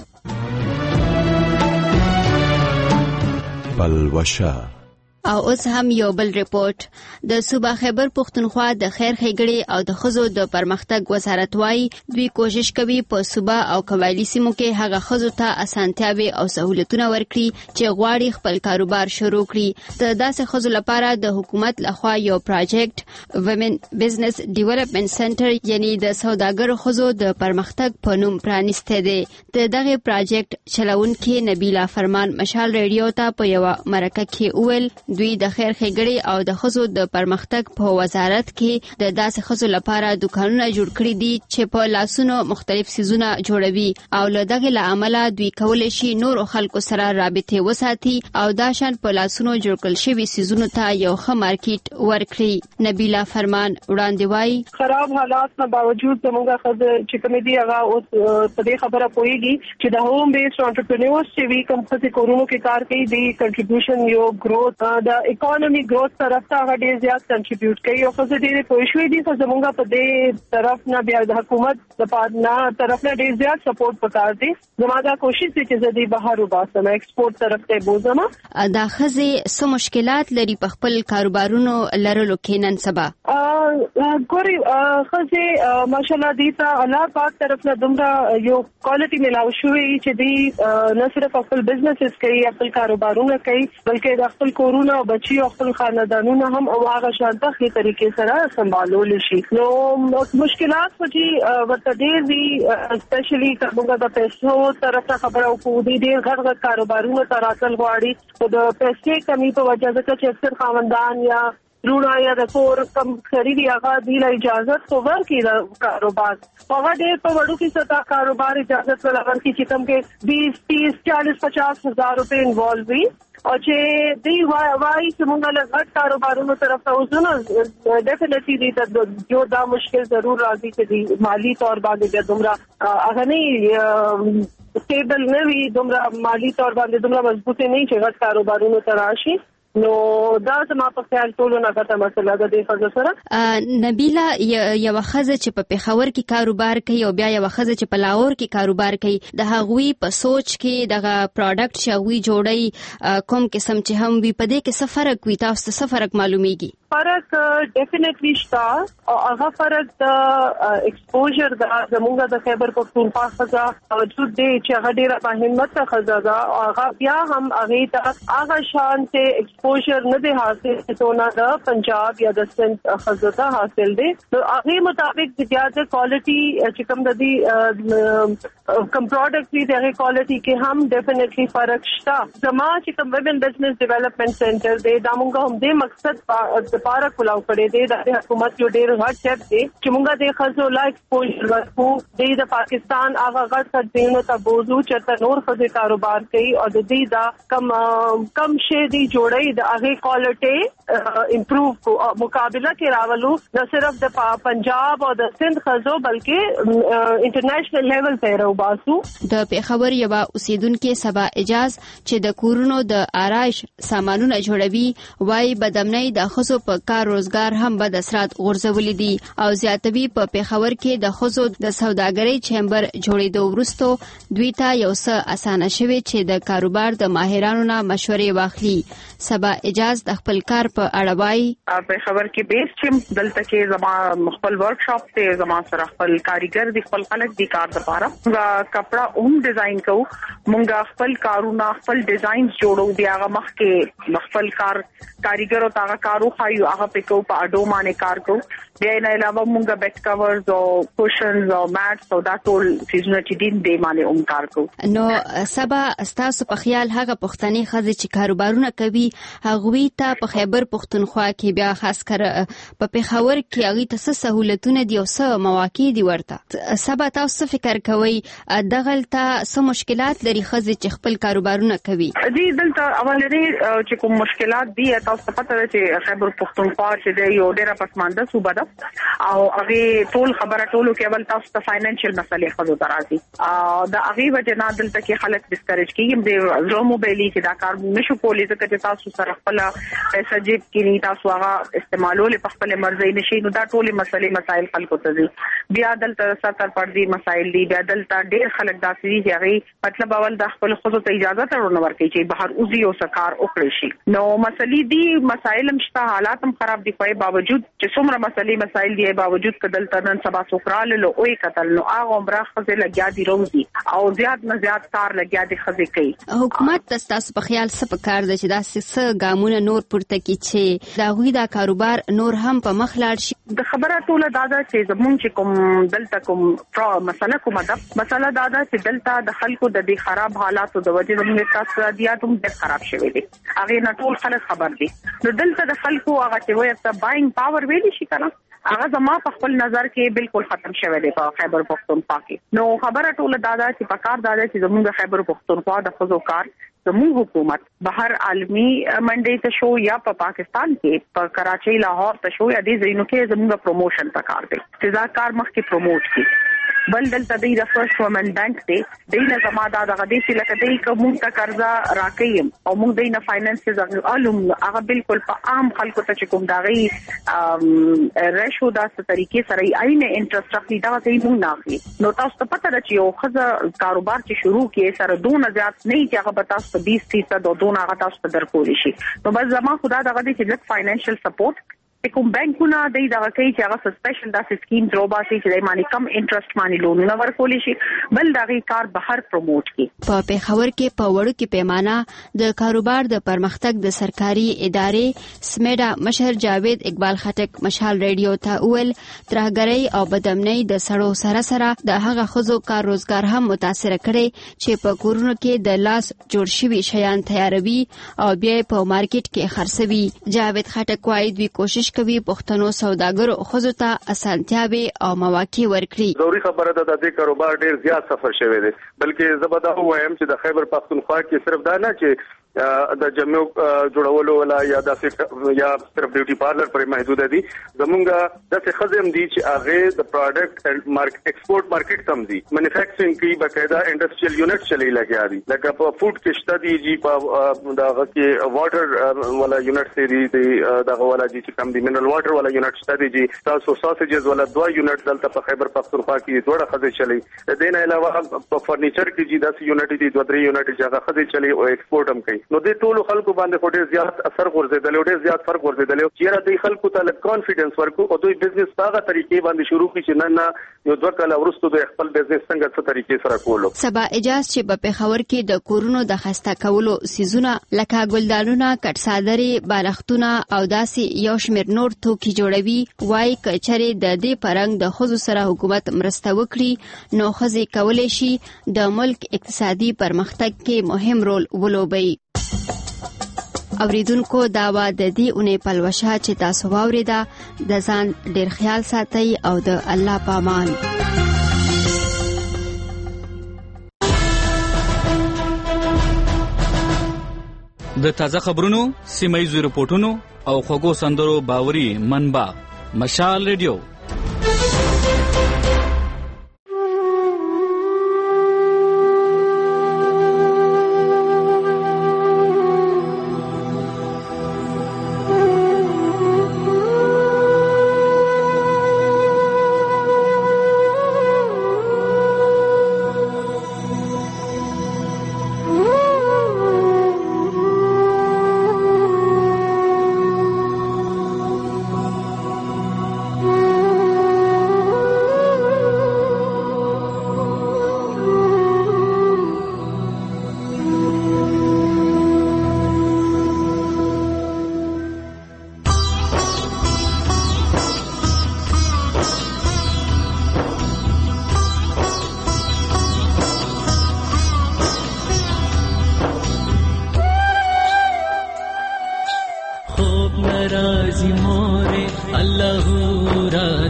پلوشه او اوس هم یو بل ریپورت د صوبه خیبر پختونخوا د خیر ښېګړې او د ښځو د پرمختګ وزارت وايي دوی کوشش کوي په صوبه او قبایلي سیمو کې هغه ښځو ته اسانتیاوې او سهولتونه ورکړي چې غواړي خپل کاروبار شروع کړي د داسې ښځو لپاره د حکومت لخوا یو پراجیکټ ویمن بزنس ډیولپمنٹ سنټر یعنی د سوداګرو ښځو د پرمختګ په نوم پرانیستی دی د دغه پراجیکټ چلونکي نبیله فرمان مشال ریډیو ته په یوه مرکه کې وویل دوی د خیر ښېګړې او د ښځو د پرمختګ په وزارت کې د داسې ښځو لپاره دکانونه جوړ کړي دي چې په لاسونو مختلف څیزونه جوړوي او له دغې له امله دوی کولی شي نورو خلکو سره رابطې وساتي او دا شان په لاسونو جوړ کړل شوي څیزونو ته یو ښه مارکیټ ورکړي نبیله فرمان وړاندې وایي خراب حالات نه باوجود زموږ ښځې چې کومې دي هغه اوس په دې خبره پوهېږي چې د هوم بیسډ انټرپرینورز چې وي کوم ښځې کورونو کې کار کوي د کنټریبیوشن یو گروث د اکانومي گروث طرف ته هغه ډېر زیات کنټریبیوټ کوي او ښځې ډېرې پوه شوې دي خو زموږ په دې طرف نه بیا د حکومت طرف نه ډېر زیات سپورټ پکار دی زما دا کوشش دی چې زه دې بهر وباسم ایکسپورټ طرف ته بوزم دا ښځې څه مشکلات لري په خپل کاروبارونو لرلو کې نن سبا ګوري ښځې ماشاءالله دې ته الله پاک طرف نه دومره یو کوالټي ملاو شوې چې دې نه صرف خپل بزنسز کوي خپل کاروبارونه کوي بلکې د خپل کورونه او بچي او خپل خاندانونه هم او هغه شانته خې طریقې سره سمبالول شي نو مشکلات چې ورته ډېر دي سپیشلی کومه د پیسو طرف ته خبره وکړو دي ډېر غټ کاروبارونه ته راتل غواړي د پیسې کمی په وجه ځکه چې اکثر خاوندان یا رونا یا د کور کم خریدي هغه دی له اجازه تو ورکړي د کاروبار هغه ډېر په وړو کې ستا کاروبار اجازه ورکړي چې کم کې 20 30 40 50 هزار روپے انوالو وي او چې دی وای چې موږ له غټ کاروبارونو طرف ته وځو نو ډیفینټلی دی ته جو دا مشکل ضرور راځي چې دی مالی طور باندې دومره هغه نه سټیبل نه وي دومره مالی طور باندې دومره مضبوط نه چې غټ کاروبارونو ته راشي نو دا زما په خیال ټولو نه غټه مسله ده د ښځو سره نبیله یو ښځه چې په پېښور کې کاروبار کوي او بیا یو ښځه چې په لاهور کې کاروبار کوي د هغوی په سوچ کې دغه پروډکټ چې هغوی جوړوي کوم قسم چې هم وي په دې کې څه فرق وي تاسو ته څه فرق معلومیږي فرق ډیفینټلی شته او هغه فرق د ایکسپوژر د زموږ د خیبر پختونخوا ښځه موجود دی چې هغه ډېره باهمته ښځه ده او هغه بیا هم هغې ته هغه شان ته ایکسپوژر نه دی حاصل څونه د پنجاب یا د سند ښځو ته حاصل دی نو هغې مطابق بیا د کوالټي چې کوم د دې کوم پروډکټ وي د هغې کوالټي کې هم ډیفینټلی فرق شته زما چې کوم ویمن بزنس ډیولپمنٹ سنټر دی دا موږ هم دې مقصد لپاره کولاو کړی دی د حکومت یو ډېر غټ چپ دی چې موږ د ښځو لا ایکسپوژر ورکړو د پاکستان هغه غټ سرچینو ته بوزو چې نور ښځې کاروبار کوي او د دې دا کم شی دی جوړی د هغې کوالټي امپروو کو مقابله کې راولو نه صرف د پنجاب او د سند ښځو بلکې انټرنیشنل لیول ته راوباسو د پېښور یوه اوسیدونکې سبا اجاز چې د کورونو د آرایش سامانونه جوړوي وایي بدامنۍ د ښځو په کار روزګار هم بد اثرات غورځولي دي او زیاتوي په پېښور کې د ښځو د سوداګرۍ چیمبر جوړېدو وروسته دوی ته یو څه اسانه شوي چې د کاروبار د ماهرانو نه مشورې واخلي سبا اجاز د خپل کار په اړه وایي. په خبر کې بیس چې دلته کې زما خپل ورکشاپ ته زما سره خپل کاریګر دي خپل خلک دي کار لپاره موږ کپڑا هم ډیزاین کوو موږ خپل کارونه خپل ډیزاینز جوړو بیا هغه مخ کې خپل کاریګر او هغه کارو خایو هغه په کو په اډو باندې کار کوو بیا نه علاوه موږ بیک کورز او کوشنز او ماټس او دا ټول سیزنل چې دین دی باندې هم کار کوو. نو سبا تاسو په خیال هغه پښتني خځې چې کاروبارونه کوي هغه ته په خیبر پښتونخوا کې بیا خاص کر په پیښور کې هغه ته څه سہولتونه دي او څه مواقع دي ورته سبا تاسو فکر کوئ دغلته څه مشکلات لري خځې چې خپل کاروبارونه کوي؟ دي دلته اولنې چې کوم مشکلات دي تاسو پته ده چې خیبر پښتونخوا چې دی یو ډیره پسمانده صوبه ده او هغه ټول خبره ټولو کې اول تاسو ته فاینانشل مسلې خلو درازي دا هغه وجه نه دلته کې خلک ډیسکریج کیږي د زو موبایلي چې دا کار نشو کولی ځکه چې تاسو سره خپل پیسې جیب کې نه تاسو هغه استعمالول په خپل مرزي نشي نو دا ټول مسائل خلکو ته دي بیا دلته ستر پردي مسائل دي بیا دلته ډېر خلک داسې دي چې هغه مطلب اول د خپل خود ته اجازه ترونه ورکړي چې بهر اوزي او سکار وکړي شي نو مسلې دي مسائل مشته حالات هم خراب دي په باوجود چې څومره مسائل دي باوجود کدل تنن سبا سوکرال له اوې قتل نو هغه عمره خزه لګیا دي روزي او زیات نه زیات کار لګیا دي خزه کوي. حکومت تاسو په خیال څه پکار دي چې دا څه ګامونه نور پورته کی چې دا غوي دا کاروبار نور هم په مخ لاړ شي؟ د خبره ټوله دادا چې زمونږ چې کوم دلته کوم مسله کومه ده مسله دادا چې دلته د خلکو د دې خراب حالاتو د وجې زموږ اقتصادیات هم ډېر خراب شوی دي هغه نه ټول خلک خبر دي نو دلته د خلکو هغه چې وایي ته باینګ پاور ویلی شي کنه هغه زما په خپل نظر کې بالکل ختم شوی دی په خیبر پښتونخوا کې نو خبره ټوله دادا چې پکار دادا چې زموږ خیبر پښتونخوا د خزو کار زموږ حکومت بهر عالمی منډي ته شو یا په پاکستان کې په کراچۍ لاهور ته شو یا دې ځینو کې زموږ پروموشن پکار دی چې دا کار مخکې پروموټ کی بل دلته د فرست وومن بانک دی دینه زما دا د غدي چې لکه دای کوم ته قرضا راکېم او موږ دینه فاینانسز علوم هغه بالکل په عام خلکو ته چې کوم داغي ریشو داسه طریقې سره عینه انټرست اخلي دا ځای موږ نه اخلي نو تاسو ته پته ده چې یو خزه کاروبار چې شروع کړي سره دونه زیات نه چې هغه به تاسو 20% او دونه هغه تاسو ته درکول شي نو بس زما خدا د غدي چې لک فاینانشل سپورټ کوم بانکونه د دغه کوي چې هغه سپیشل داسې سکیم دروباسي چې د مانی کم انټرست باندې لونونه ورکول شي بل دغه کار بهر پروموټ کی په پیښور کې په وړو کې پیمانه د کاروبار د پرمختګ د سرکاري ادارې سمیډا مشر جاوید اقبال خټک مشال ریډیو ته اول ترهګرۍ او بدامنۍ د سړو سره د هغه خزو کار روزګار هم متاثر کړي چې په کورونو کې د لاس جوړ شوی شیان تیاروي او بیا په مارکیټ کې خرڅوي. جاوید خټک وايي دوی کوشش کوي پښتنو سوداګرو خزو ته اسانتیاوي او مواقع ورکړي. ضروري خبره ده د دې کاروبار ډیر زیات سفر شوی دی بلکې زبدا وایم چې د خیبر پختونخوا کې صرف دا نه چې د جمعو جوړولو ولا یا د یا صرف بیوټي پارلر پر محدود دي زمونږه د خزم دي چې هغه د پروډکټ اند مارکیټ ایکسپورټ مارکیټ تم دي مینوفیکچرینګ کی باقاعده انډستریال یونټ چلی لګیا دي لکه په فود کې شته دي جی په دغه کې واټر ولا یونټ دي دغه ولا جی چې کم دي منرل واټر ولا یونټ شته دي جی تاسو ساسجز ولا 2 یونټ دلته په خیبر پختونخوا کې دوړه خزه چلی د نه علاوه په فرنیچر کې جی 10 یونټ دي 2-3 یونټ چې هغه خزه چلی او ایکسپورټ هم کوي نو د ټولو خلکو باندې ډېر زیات اثر ورزيدل ډېر زیات فرق ورزيدل چې را د خلکو ته کانفیډنس ورکو او دوی بزنس په هغه طریقې باندې شروع کړي چې نه یو دوه کاله وروسته د خپل بزنس څنګه څه طریقې سره کولو. سبا اجازه چې په پیښور کې د کورونو د خسته کولو سيزونه لکه ګلدانونه کټ صادرې بالښتونه او داسې یو شمېر نور توکي جوړوي وای کچره د دې پرنګ د خزو سره حکومت مرسته وکړي نو خزي کولای شي د ملک اقتصادي پرمختګ کې مهم رول ولوبي. اوریدونکو داوا د دې اونې پلوشه چې تاسو واوریدا د ځان ډیر خیال ساتئ او د الله پامان. د تازه خبرونو سیمایي رپورټونو او خوږو سندرو باوري منبع مشال ریډیو.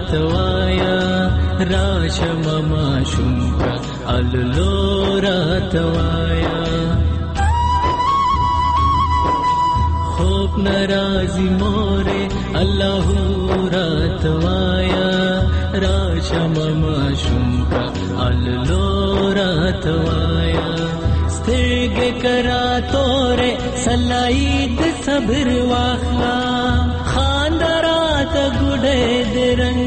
راتوایا راشم ماشوم کا اللو راتوایا خوب نرازی مورے اللہ راتوایا راشم ماشوم کا اللو راتوایا سترگے کرا تورے سلائید صبر واخلا خاندرات گڑے درنگ